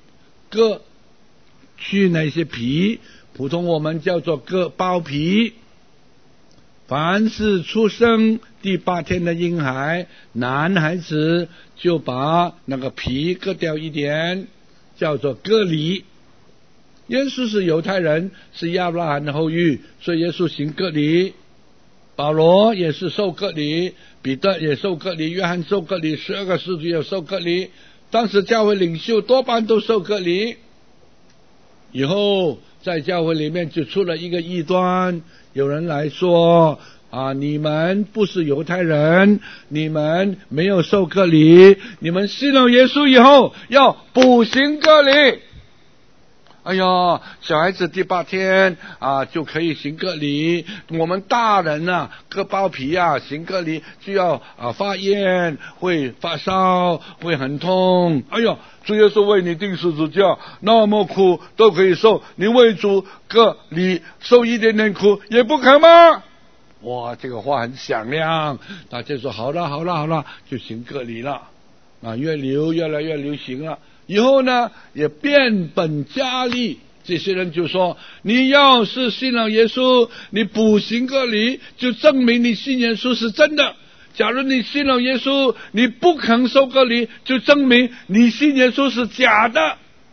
那些皮，普通我们叫做割包皮。凡是出生第8天的婴孩男孩子，就把那个皮割掉一点，叫做割礼。耶稣是犹太人，是亚伯拉罕的后裔，所以耶稣行割礼。保罗也是受割礼，彼得也受割礼，约翰受割礼，12个使徒也受割礼。当时教会领袖多半都受割礼。以后在教会里面就出了一个异端，有人来说你们不是犹太人，你们没有受割礼，你们信了耶稣以后要补行割礼。 哎呀，小孩子第8天就可以行割礼，我们大人割包皮行割礼就要发炎，会发烧，会很痛。哎呀，主耶稣为你钉十字架，那么苦都可以受，你为主割礼受一点点苦也不可吗？哇，这个话很响亮，大家说好了，就行割礼了。越来越流行了。以后呢，也变本加厉。这些人就说，你要是信了耶稣，你不行割礼，就证明你信耶稣是真的。假如你信了耶稣，你不肯受割礼，就证明你信耶稣是假的。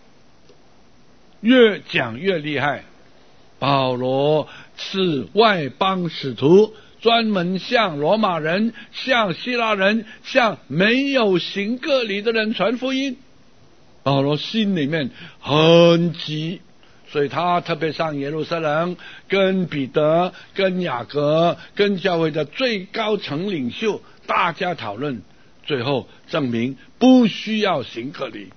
越讲越厉害。保罗是外邦使徒，专门向罗马人、向希腊人、向没有行割礼的人传福音。保罗心里面很急，所以他特别上耶路撒冷，跟彼得、跟雅各、跟教会的最高层领袖大家讨论，最后证明不需要行割礼。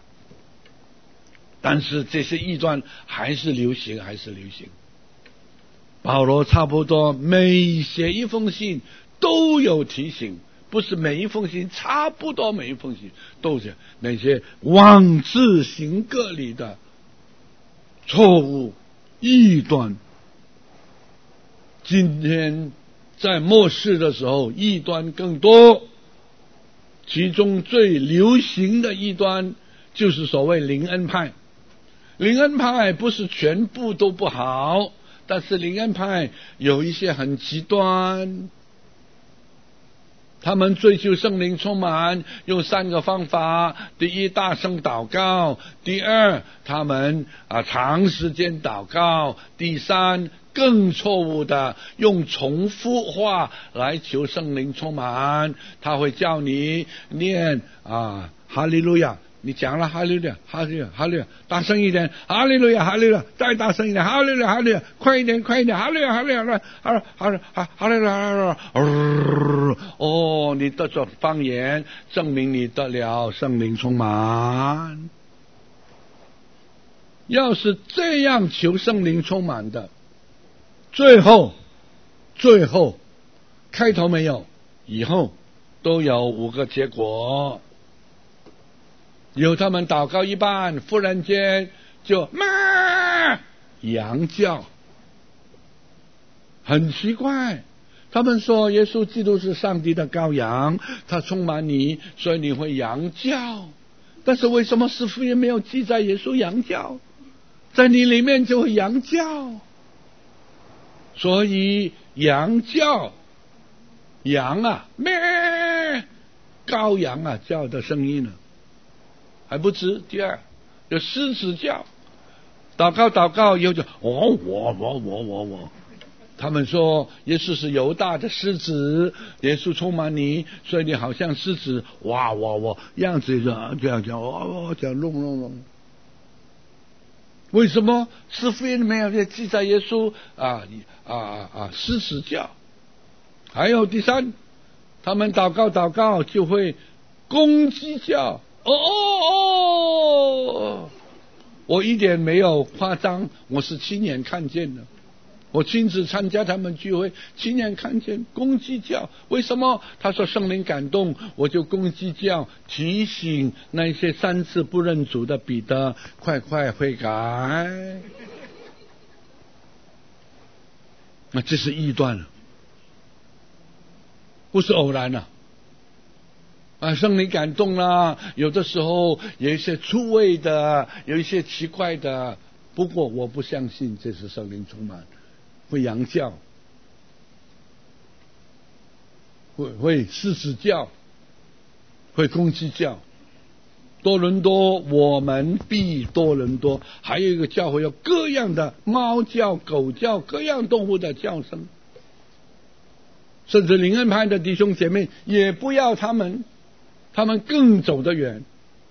但是这些异端还是流行。保罗差不多每写一封信都有提醒，不是每一封信，差不多每一封信都是那些妄自行割礼的错误异端。今天在末世的时候，异端更多，其中最流行的异端就是所谓灵恩派。灵恩派不是全部都不好，但是灵恩派有一些很极端。他们追求圣灵充满，用3个方法：第一，大声祷告；第二，他们长时间祷告；第三，更错误的用重复话来求圣灵充满。他会叫你念哈利路亚，你讲了哈利路亚，哈利路亚，哈利路亚，大声一点，哈利路亚，哈利路亚，再大声一点，哈利路亚，哈利路亚，快一点，哈利路亚，哈利路亚，哈利路亚，哈利路亚。你得着方言，证明你得了圣灵充满。要是这样求圣灵充满的，最后开头没有，以后都有5个结果。有他们祷告一半，忽然间就羊叫，很奇怪。他们说耶稣基督是上帝的羔羊，他充满你，所以你会羊叫。但是为什么使徒也没有记载耶稣羊叫？在你里面就会羊叫。所以羊叫，羊羔羊叫的声音还不止。第二，有狮子叫，祷告以后就我。他们说耶稣是犹大的狮子，耶稣充满你，所以你好像狮子，哇，样子这样叫，叫弄。为什么四福音里面有记载耶稣狮子叫？还有第三，他们祷告就会公鸡叫。我一点没有夸张，我是亲眼看见的。我亲自参加他们聚会，亲眼看见公鸡叫。为什么？他说圣灵感动，我就公鸡叫，提醒那些3次不认主的彼得快悔改。那这是异端了，不是偶然了。圣灵感动啦，有的时候有一些出位的，有一些奇怪的，不过我不相信这是圣灵充满。会羊叫，会狮子叫，会公鸡叫。多伦多，我们必多伦多，还有一个教会有各样的猫叫、狗叫，各样动物的叫声。甚至灵恩派的弟兄姐妹也不要他们更走得远。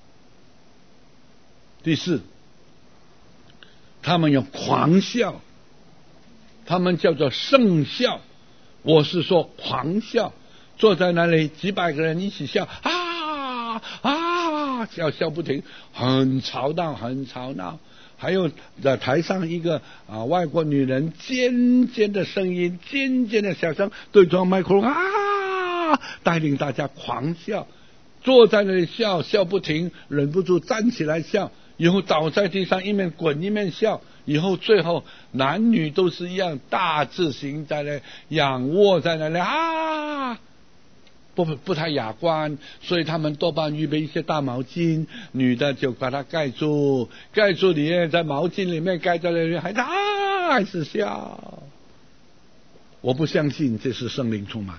第四，他们有狂笑，他们叫做圣笑，我是说狂笑，坐在那里几百个人一起笑，笑不停，很吵闹， 还有在台上一个外国女人尖尖的声音，尖尖的小声对着麦克风带领大家狂笑，坐在那里笑不停，忍不住站起来笑，以后倒在地上一面滚一面笑，以后最后男女都是一样大字形在那仰卧在那里不太雅观，所以他们多半预备一些大毛巾，女的就把它盖住里面，在毛巾里面盖在那里还是笑。我不相信这是圣灵充满。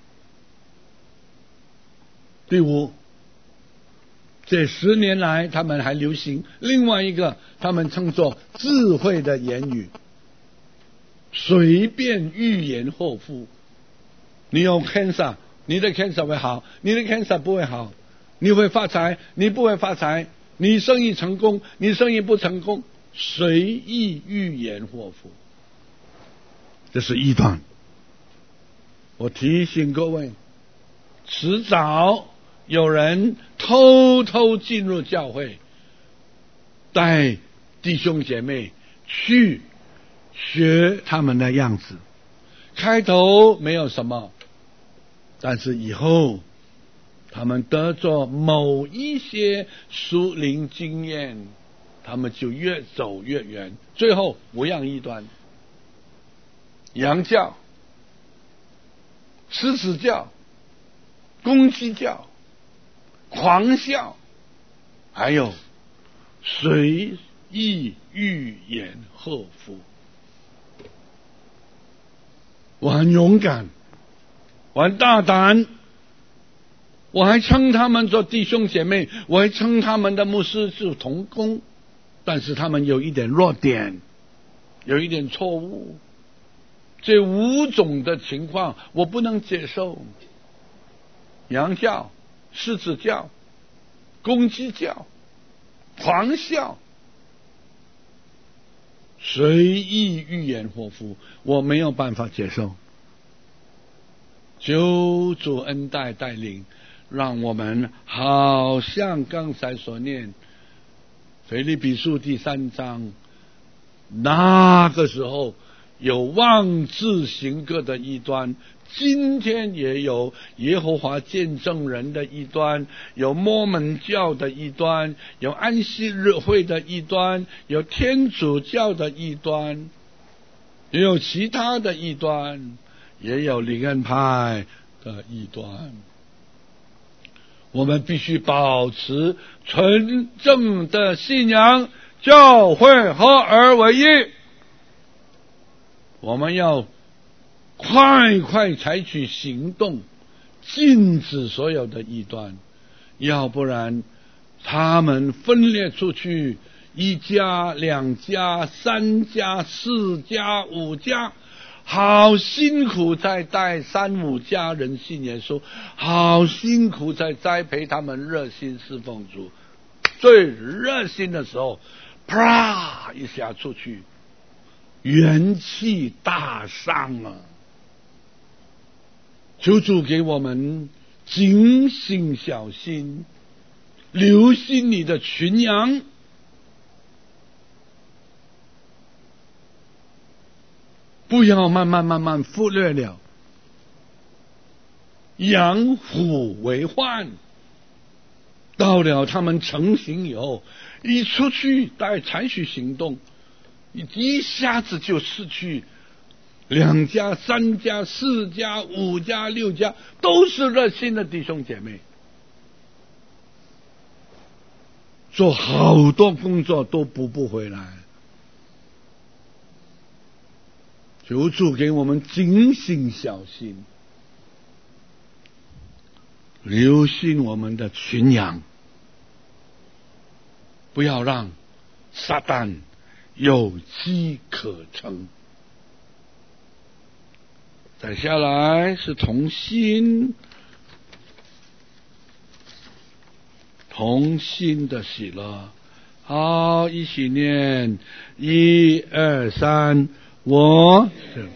第五，这10年来他们还流行另外一个他们称作智慧的言语，随便预言后福。你有 cancer， 你的 cancer 会好，你的 cancer 不会好，你会发财，你不会发财，你生意成功，你生意不成功，随意预言祸福，这是异端。我提醒各位，迟早有人偷偷进入教会，带弟兄姐妹去学他们的样子，开头没有什么，但是以后他们得着某一些属灵经验，他们就越走越远，最后无样异端，洋教、狮子教、公鸡教、狂笑，还有随意预言后福。我很勇敢，我很大胆，我还称他们做弟兄姐妹，我还称他们的牧师是同工，但是他们有一点弱点，有一点错误，这5种的情况我不能接受。洋教、狮子教、公鸡教、狂笑、随意预言祸福，我没有办法接受。求主恩待带领，让我们好像刚才所念腓立比书第3章，那个时候有妄自行各的异端，今天也有耶和华见证人的异端，有摩门教的异端，有安息日会的异端，有天主教的异端，也有其他的异端，也有灵恩派的异端。我们必须保持纯正的信仰，教会合而为一。我们要快采取行动，禁止所有的异端，要不然他们分裂出去，1家、2家、3家、4家、5家，好辛苦在带3、5家人信耶稣，好辛苦在栽培他们热心侍奉主，最热心的时候啪一下出去，元气大伤啊！求主给我们警醒小心，留心你的群羊，不要慢慢忽略了，养虎为患。到了他们成型以后，一出去采取行动，一下子就失去2家、3家、4家、5家、6家，都是热心的弟兄姐妹，做好多工作都补不回来。求主给我们警醒小心，留心我们的群羊，不要让撒旦有机可乘。再下来是同心的喜乐。好，一起念1、2、3，我是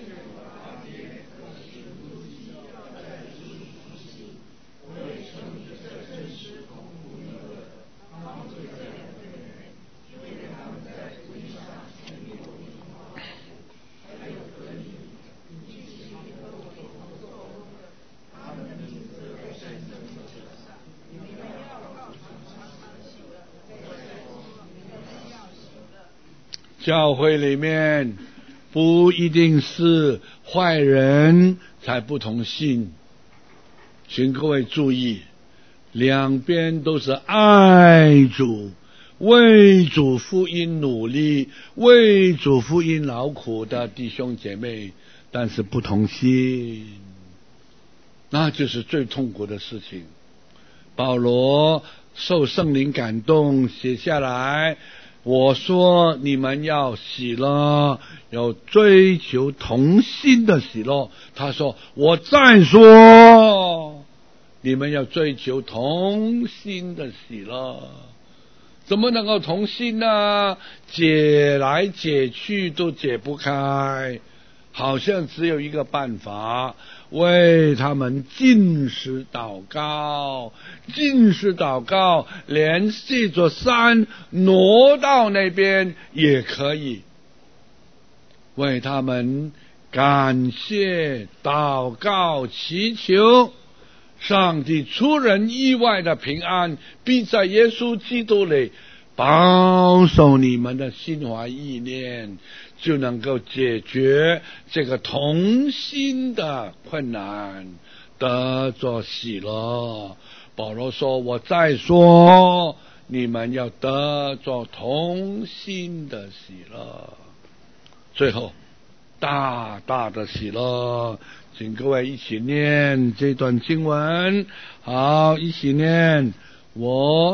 教会里面不一定是坏人才不同心，请各位注意，两边都是爱主、为主福音努力、为主福音劳苦的弟兄姐妹，但是不同心，那就是最痛苦的事情。保罗受圣灵感动写下来，我说你们要喜乐，要追求同心的喜乐。他说我再说你们要追求同心的喜乐。怎么能够同心呢？解来解去都解不开，好像只有一个办法，为他们禁食祷告，禁食祷告，连这座山挪到那边也可以，为他们感谢祷告祈求上帝出人意外的平安，必在耶稣基督里保守你们的心怀意念，就能够解决这个同心的困难，得着喜乐。保罗说我再说你们要得着同心的喜乐。最后大大的喜乐，请各位一起念这段经文。好，一起念。我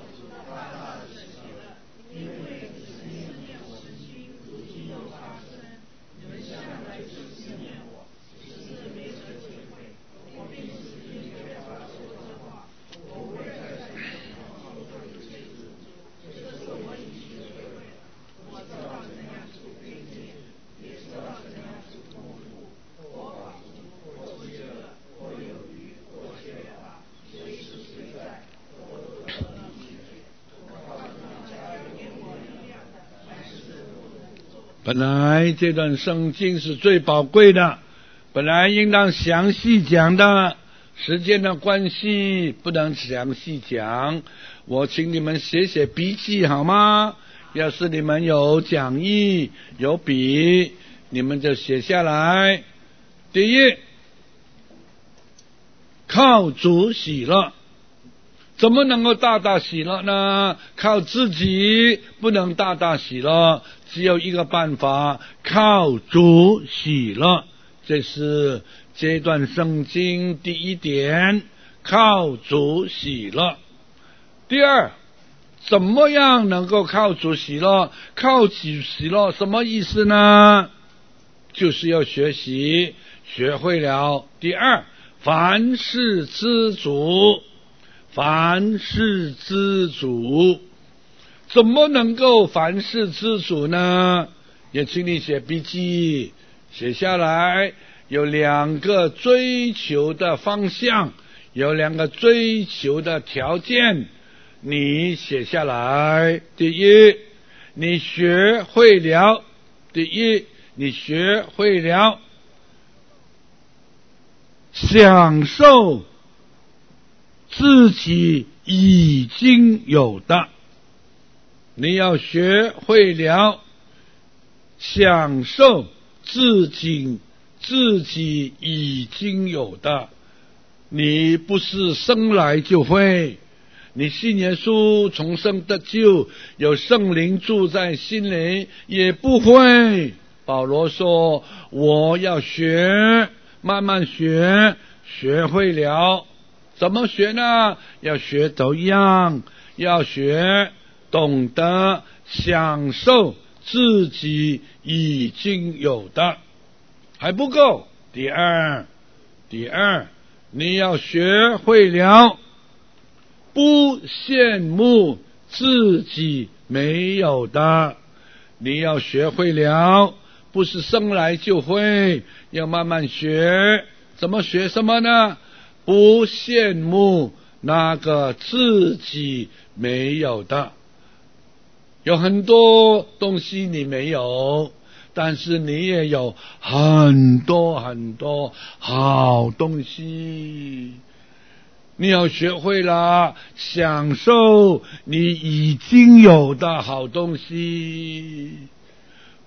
本来这段圣经是最宝贵的，本来应当详细讲的，时间的关系不能详细讲，我请你们写写笔记好吗？要是你们有讲义有笔，你们就写下来。第一，靠主喜乐。怎么能够大大喜乐呢？靠自己不能大大喜乐，只有一个办法，靠主喜乐。这是这段圣经第一点，靠主喜乐。第二，怎么样能够靠主喜乐？靠主喜乐什么意思呢？就是要学习，学会了。第二，凡事知足。凡事知足，怎么能够凡事知足呢？也请你写笔记，写下来。有两个追求的方向，有两个追求的条件，你写下来。第一，你学会了。第一，你学会了享受自己已经有的，你要学会了享受自己已经有的。你不是生来就会，你信耶稣重生得救，有圣灵住在心里，也不会。保罗说我要学，慢慢学，学会了。怎么学呢？要学怎样？要学懂得享受自己已经有的，还不够。第二，你要学会了不羡慕自己没有的。你要学会了，不是生来就会，要慢慢学。怎么学什么呢？不羡慕那个自己没有的。有很多东西你没有，但是你也有很多很多好东西。你要学会了享受你已经有的好东西。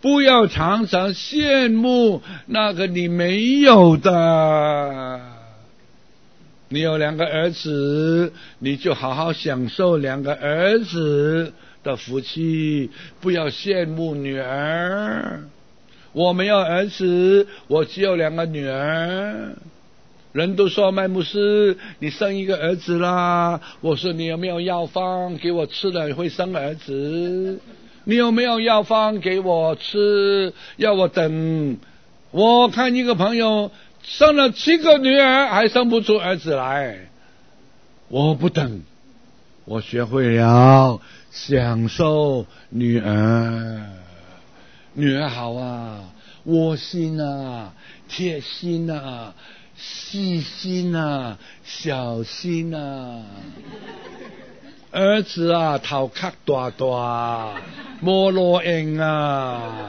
不要常常羡慕那个你没有的。你有2个儿子，你就好好享受2个儿子的福气，不要羡慕女儿。我没有儿子，我只有2个女儿。人都说麦牧师，你生1个儿子啦。我说你有没有药方给我吃了会生儿子？你有没有药方给我吃？要我等？我看一个朋友生了7个女儿，还生不出儿子来。我不等，我学会了享受女儿。女儿好啊，窝心啊，贴心啊，细心啊，小心啊。儿子啊，头壳大大，无路用啊。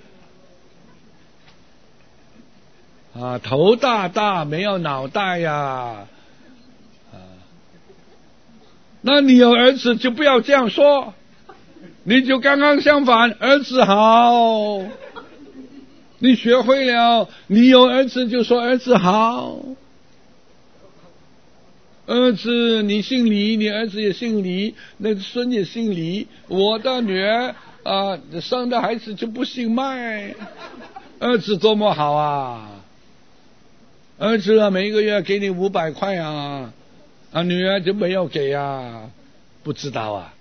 头大大没有脑袋呀。那你有儿子就不要这样说，你就刚刚相反，儿子好。你学会了，你有儿子就说儿子好。儿子你姓李，你儿子也姓李，那孙也姓李。我的女儿生的孩子就不姓麦。儿子多么好啊！儿子每一个月给你500块啊，女儿就没有给啊，不知道啊。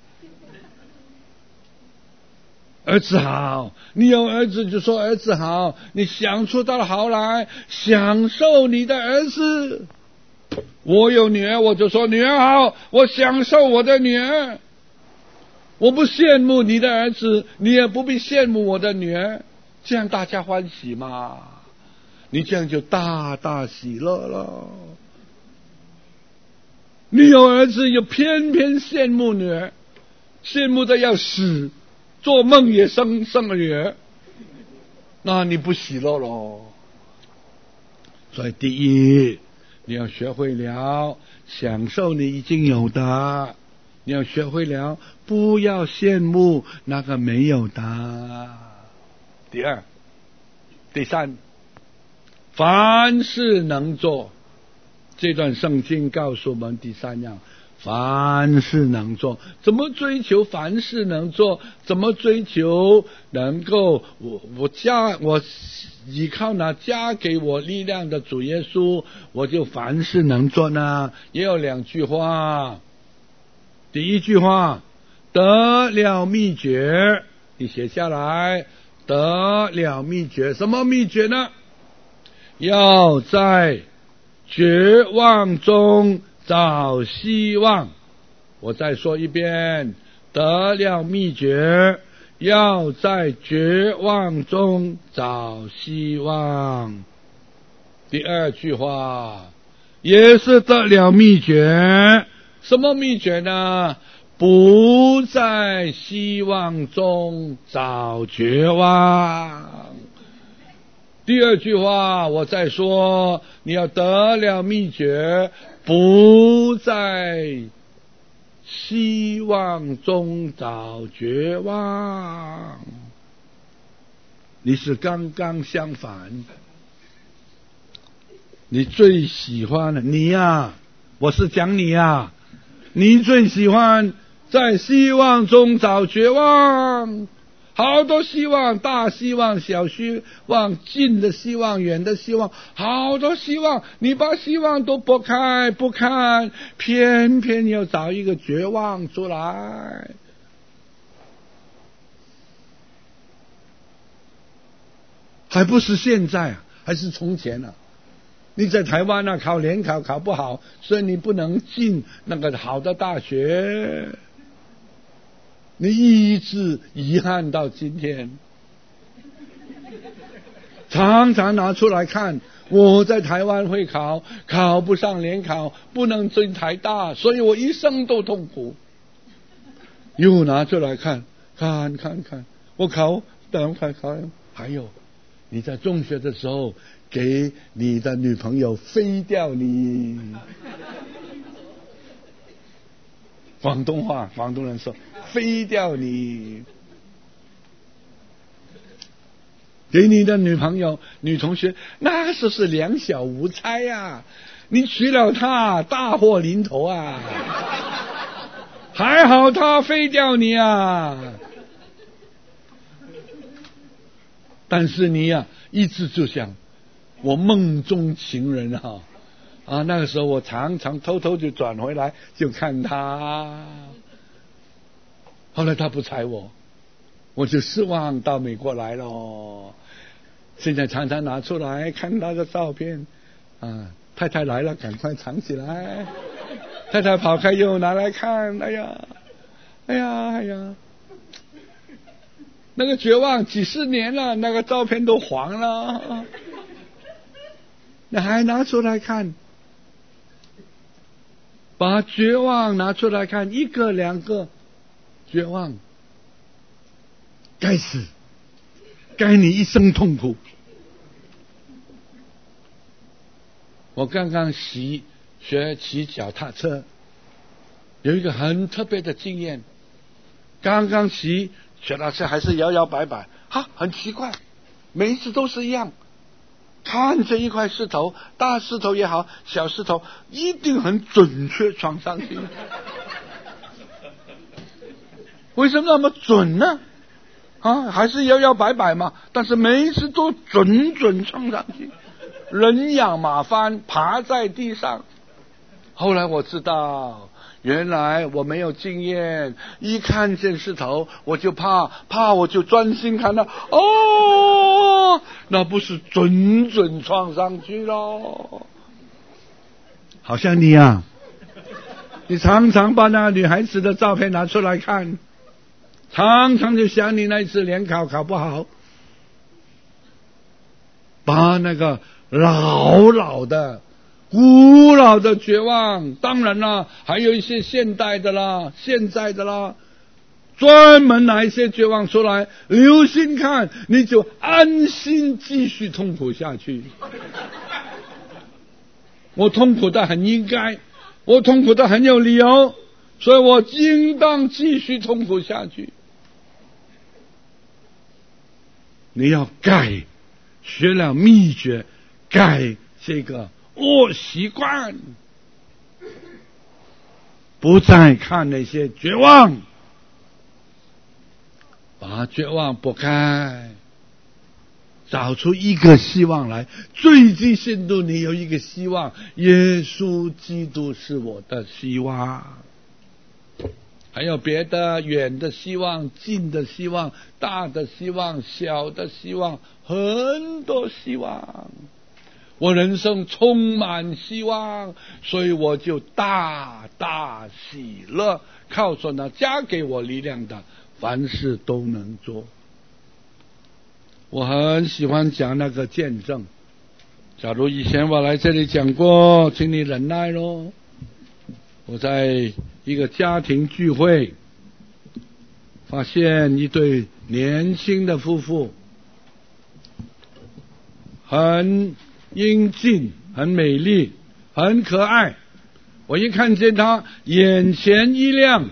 儿子好，你有儿子就说儿子好，你想出他的好来，享受你的儿子。我有女儿，我就说女儿好，我享受我的女儿。我不羡慕你的儿子，你也不必羡慕我的女儿，这样大家欢喜嘛。你这样就大大喜乐了。你有儿子又偏偏羡慕女儿，羡慕的要死，做梦也生了女儿，那你不喜乐咯。所以第一，你要学会了享受你已经有的，你要学会了不要羡慕那个没有的。第二，第三，凡事能做。这段圣经告诉我们第3样，凡事能做。怎么追求凡事能做？怎么追求能够我依靠那加给我力量的主耶稣，我就凡事能做呢？也有2句话。第一句话，得了秘诀，你写下来。得了秘诀，什么秘诀呢？要在绝望中找希望。我再说一遍，得了秘诀，要在绝望中找希望。第2句话也是得了秘诀，什么秘诀呢？不在希望中找绝望。第2句话我再说，你要得了秘诀，不在希望中找绝望。你是刚刚相反，你最喜欢的你呀，我是讲你呀，你最喜欢在希望中找绝望。好多希望，大希望，小希望，近的希望，远的希望，好多希望，你把希望都拨开不看，偏偏要找一个绝望出来。还不是现在啊，还是从前啊。你在台湾啊，考联考考不好，所以你不能进那个好的大学，你一直遗憾到今天。常常拿出来看，我在台湾会考不上联考，不能进台大，所以我一生都痛苦。又拿出来看，我等会考。还有你在中学的时候给你的女朋友飞掉你。广东话，广东人说飞掉你。 给你的女朋友、女同学，那时候是两小无猜呀，你娶了她，大祸临头啊！还好她废掉你啊！但是你呀，一直就想，我梦中情人啊！那个时候我常常偷偷就转回来就看她。后来她不睬我，我就失望到美国来了。现在常常拿出来看她的照片，太太来了赶快藏起来，太太跑开又拿来看，哎呀，那个绝望几十年了，那个照片都黄了，那还拿出来看，把绝望拿出来看，一个两个绝望，该死，该你一生痛苦。我刚刚学骑脚踏车，有一个很特别的经验。刚刚学到车还是摇摇摆摆，很奇怪，每一次都是一样。看着一块石头，大石头也好，小石头，一定很准确撞上去。为什么那么准呢？还是摇摇摆摆嘛，但是每一次都准撞上去。人仰马翻，爬在地上。后来我知道，原来我没有经验，一看见石头我就怕我就专心看到，那不是准撞上去咯。好像你啊，你常常把那女孩子的照片拿出来看，常常就想你那一次联考考不好，把那个老的古老的绝望，当然啦，还有一些现在的啦，专门拿一些绝望出来，留心看，你就安心继续痛苦下去。我痛苦的很应该，我痛苦的很有理由，所以我应当继续痛苦下去。你要改，学了秘诀，改这个恶习惯，不再看那些绝望，把绝望拨开，找出一个希望来。最低限度你有一个希望，耶稣基督是我的希望。还有别的远的希望、近的希望、大的希望、小的希望，很多希望。我人生充满希望，所以我就大喜乐，靠着那加给我力量的，凡事都能做。我很喜欢讲那个见证，假如以前我来这里讲过，请你忍耐咯。我在一个家庭聚会，发现一对年轻的夫妇，很英俊，很美丽，很可爱。我一看见他，眼前一亮。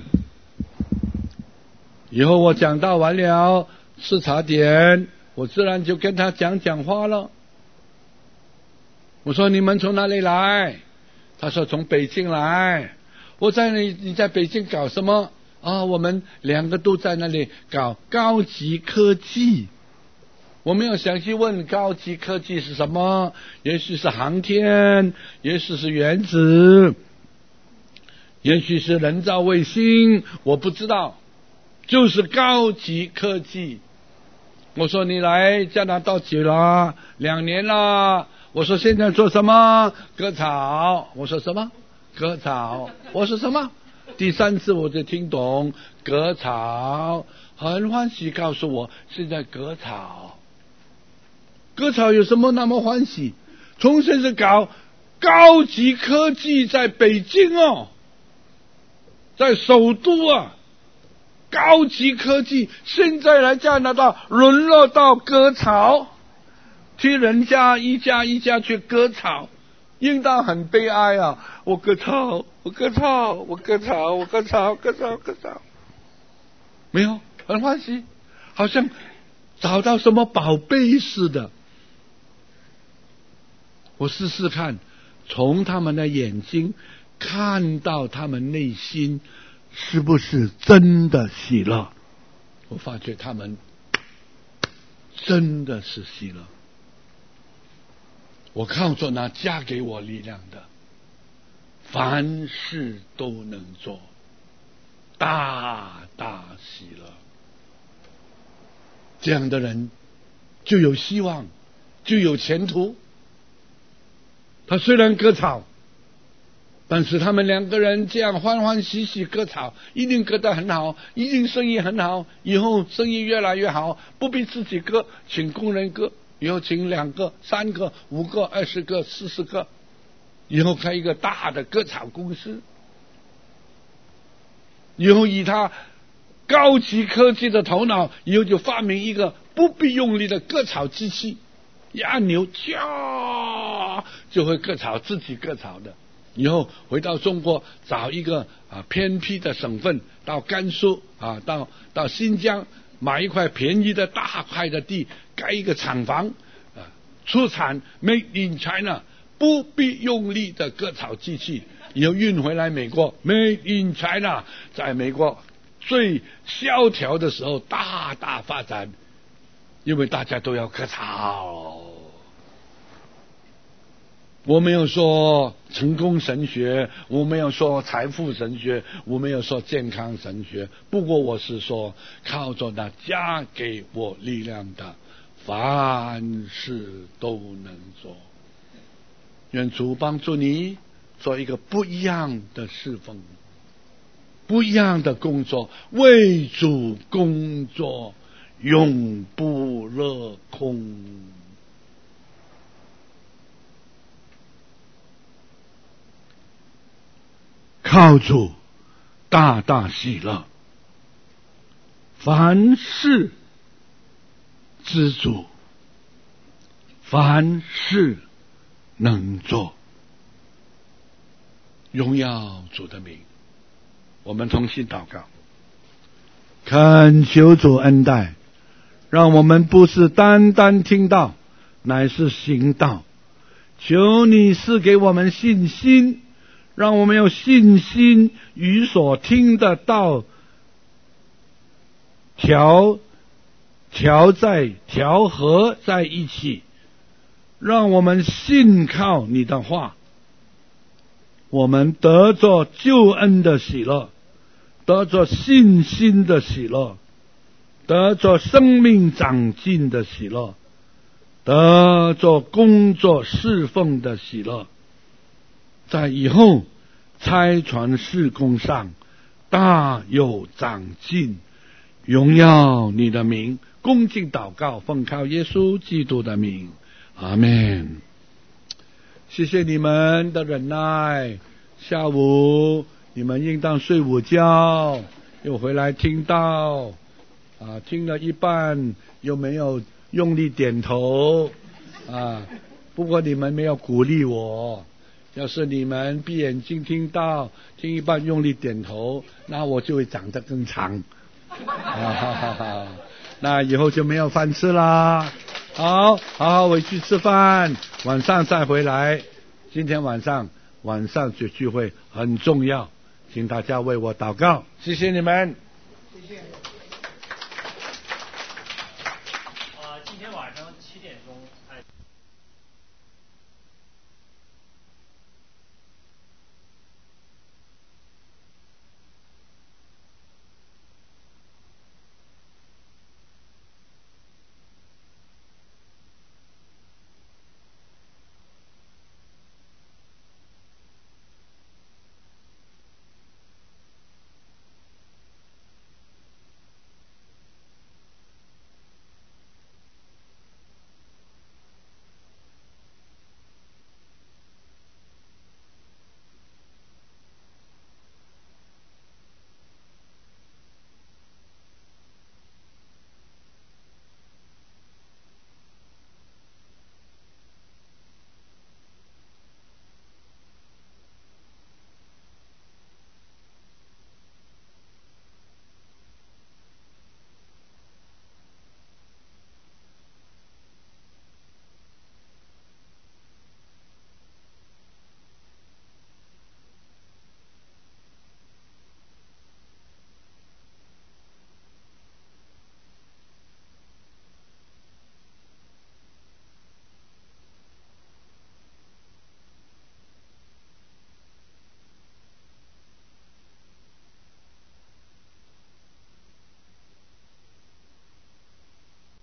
以后我讲到完了，吃茶点，我自然就跟他讲话了。我说你们从哪里来？他说从北京来。我在那里，你在北京搞什么？我们两个都在那里搞高级科技。我没有详细问高级科技是什么，也许是航天，也许是原子，也许是人造卫星，我不知道，就是高级科技。我说你来加拿大久了，2年了。我说现在做什么？割草。我说什么？割草。我说什么？第3次我就听懂，割草。很欢喜告诉我现在割草。割草有什么那么欢喜？从前是搞高级科技，在北京在首都高级科技，现在来加拿大沦落到割草，替人家一家一家去割草，应当很悲哀我割草，我割草，我割草，我割草，割草，割草，没有，很欢喜，好像找到什么宝贝似的。我试试看，从他们的眼睛看到他们内心是不是真的喜乐。我发觉他们真的是喜乐。我靠着那加给我力量的，凡事都能做，大大喜乐。这样的人就有希望，就有前途。他虽然割草，但是他们两个人这样欢欢喜喜割草，一定割得很好，一定生意很好，以后生意越来越好，不必自己割，请工人割，以后请2个、3个、5个、20个、40个，以后开一个大的割草公司，以后以他高级科技的头脑，以后就发明一个不必用力的割草机器，一按钮，嚓就会割草，自己割草的。以后回到中国，找一个偏僻的省份，到甘肃到新疆，买一块便宜的大块的地，盖一个厂房，出产 Made in China， 不必用力的割草机器，以后运回来美国 Made in China， 在美国最萧条的时候大大发展，因为大家都要割草。我没有说成功神学，我没有说财富神学，我没有说健康神学，不过我是说靠着那加给我力量的，凡事都能做。愿主帮助你做一个不一样的侍奉，不一样的工作，为主工作，永不落空。靠主大大喜乐，凡事知足，凡事能做，荣耀主的名。我们同心祷告，恳求主恩待，让我们不是单单听道，乃是行道。求你赐给我们信心，让我们有信心与所听的道调和在一起，让我们信靠你的话，我们得着救恩的喜乐，得着信心的喜乐，得着生命长进的喜乐，得着工作侍奉的喜乐，在以后差传事工上大有长进，荣耀你的名。恭敬祷告，奉靠耶稣基督的名，阿们。谢谢你们的忍耐，下午你们应当睡午觉，又回来听到听了一半又没有用力点头不过你们没有鼓励我，要是你们闭眼睛听到，听一半用力点头，那我就会长得更长那以后就没有饭吃啦。好好回去吃饭，晚上再回来。今天晚上就聚会很重要，请大家为我祷告，谢谢你们。 谢谢。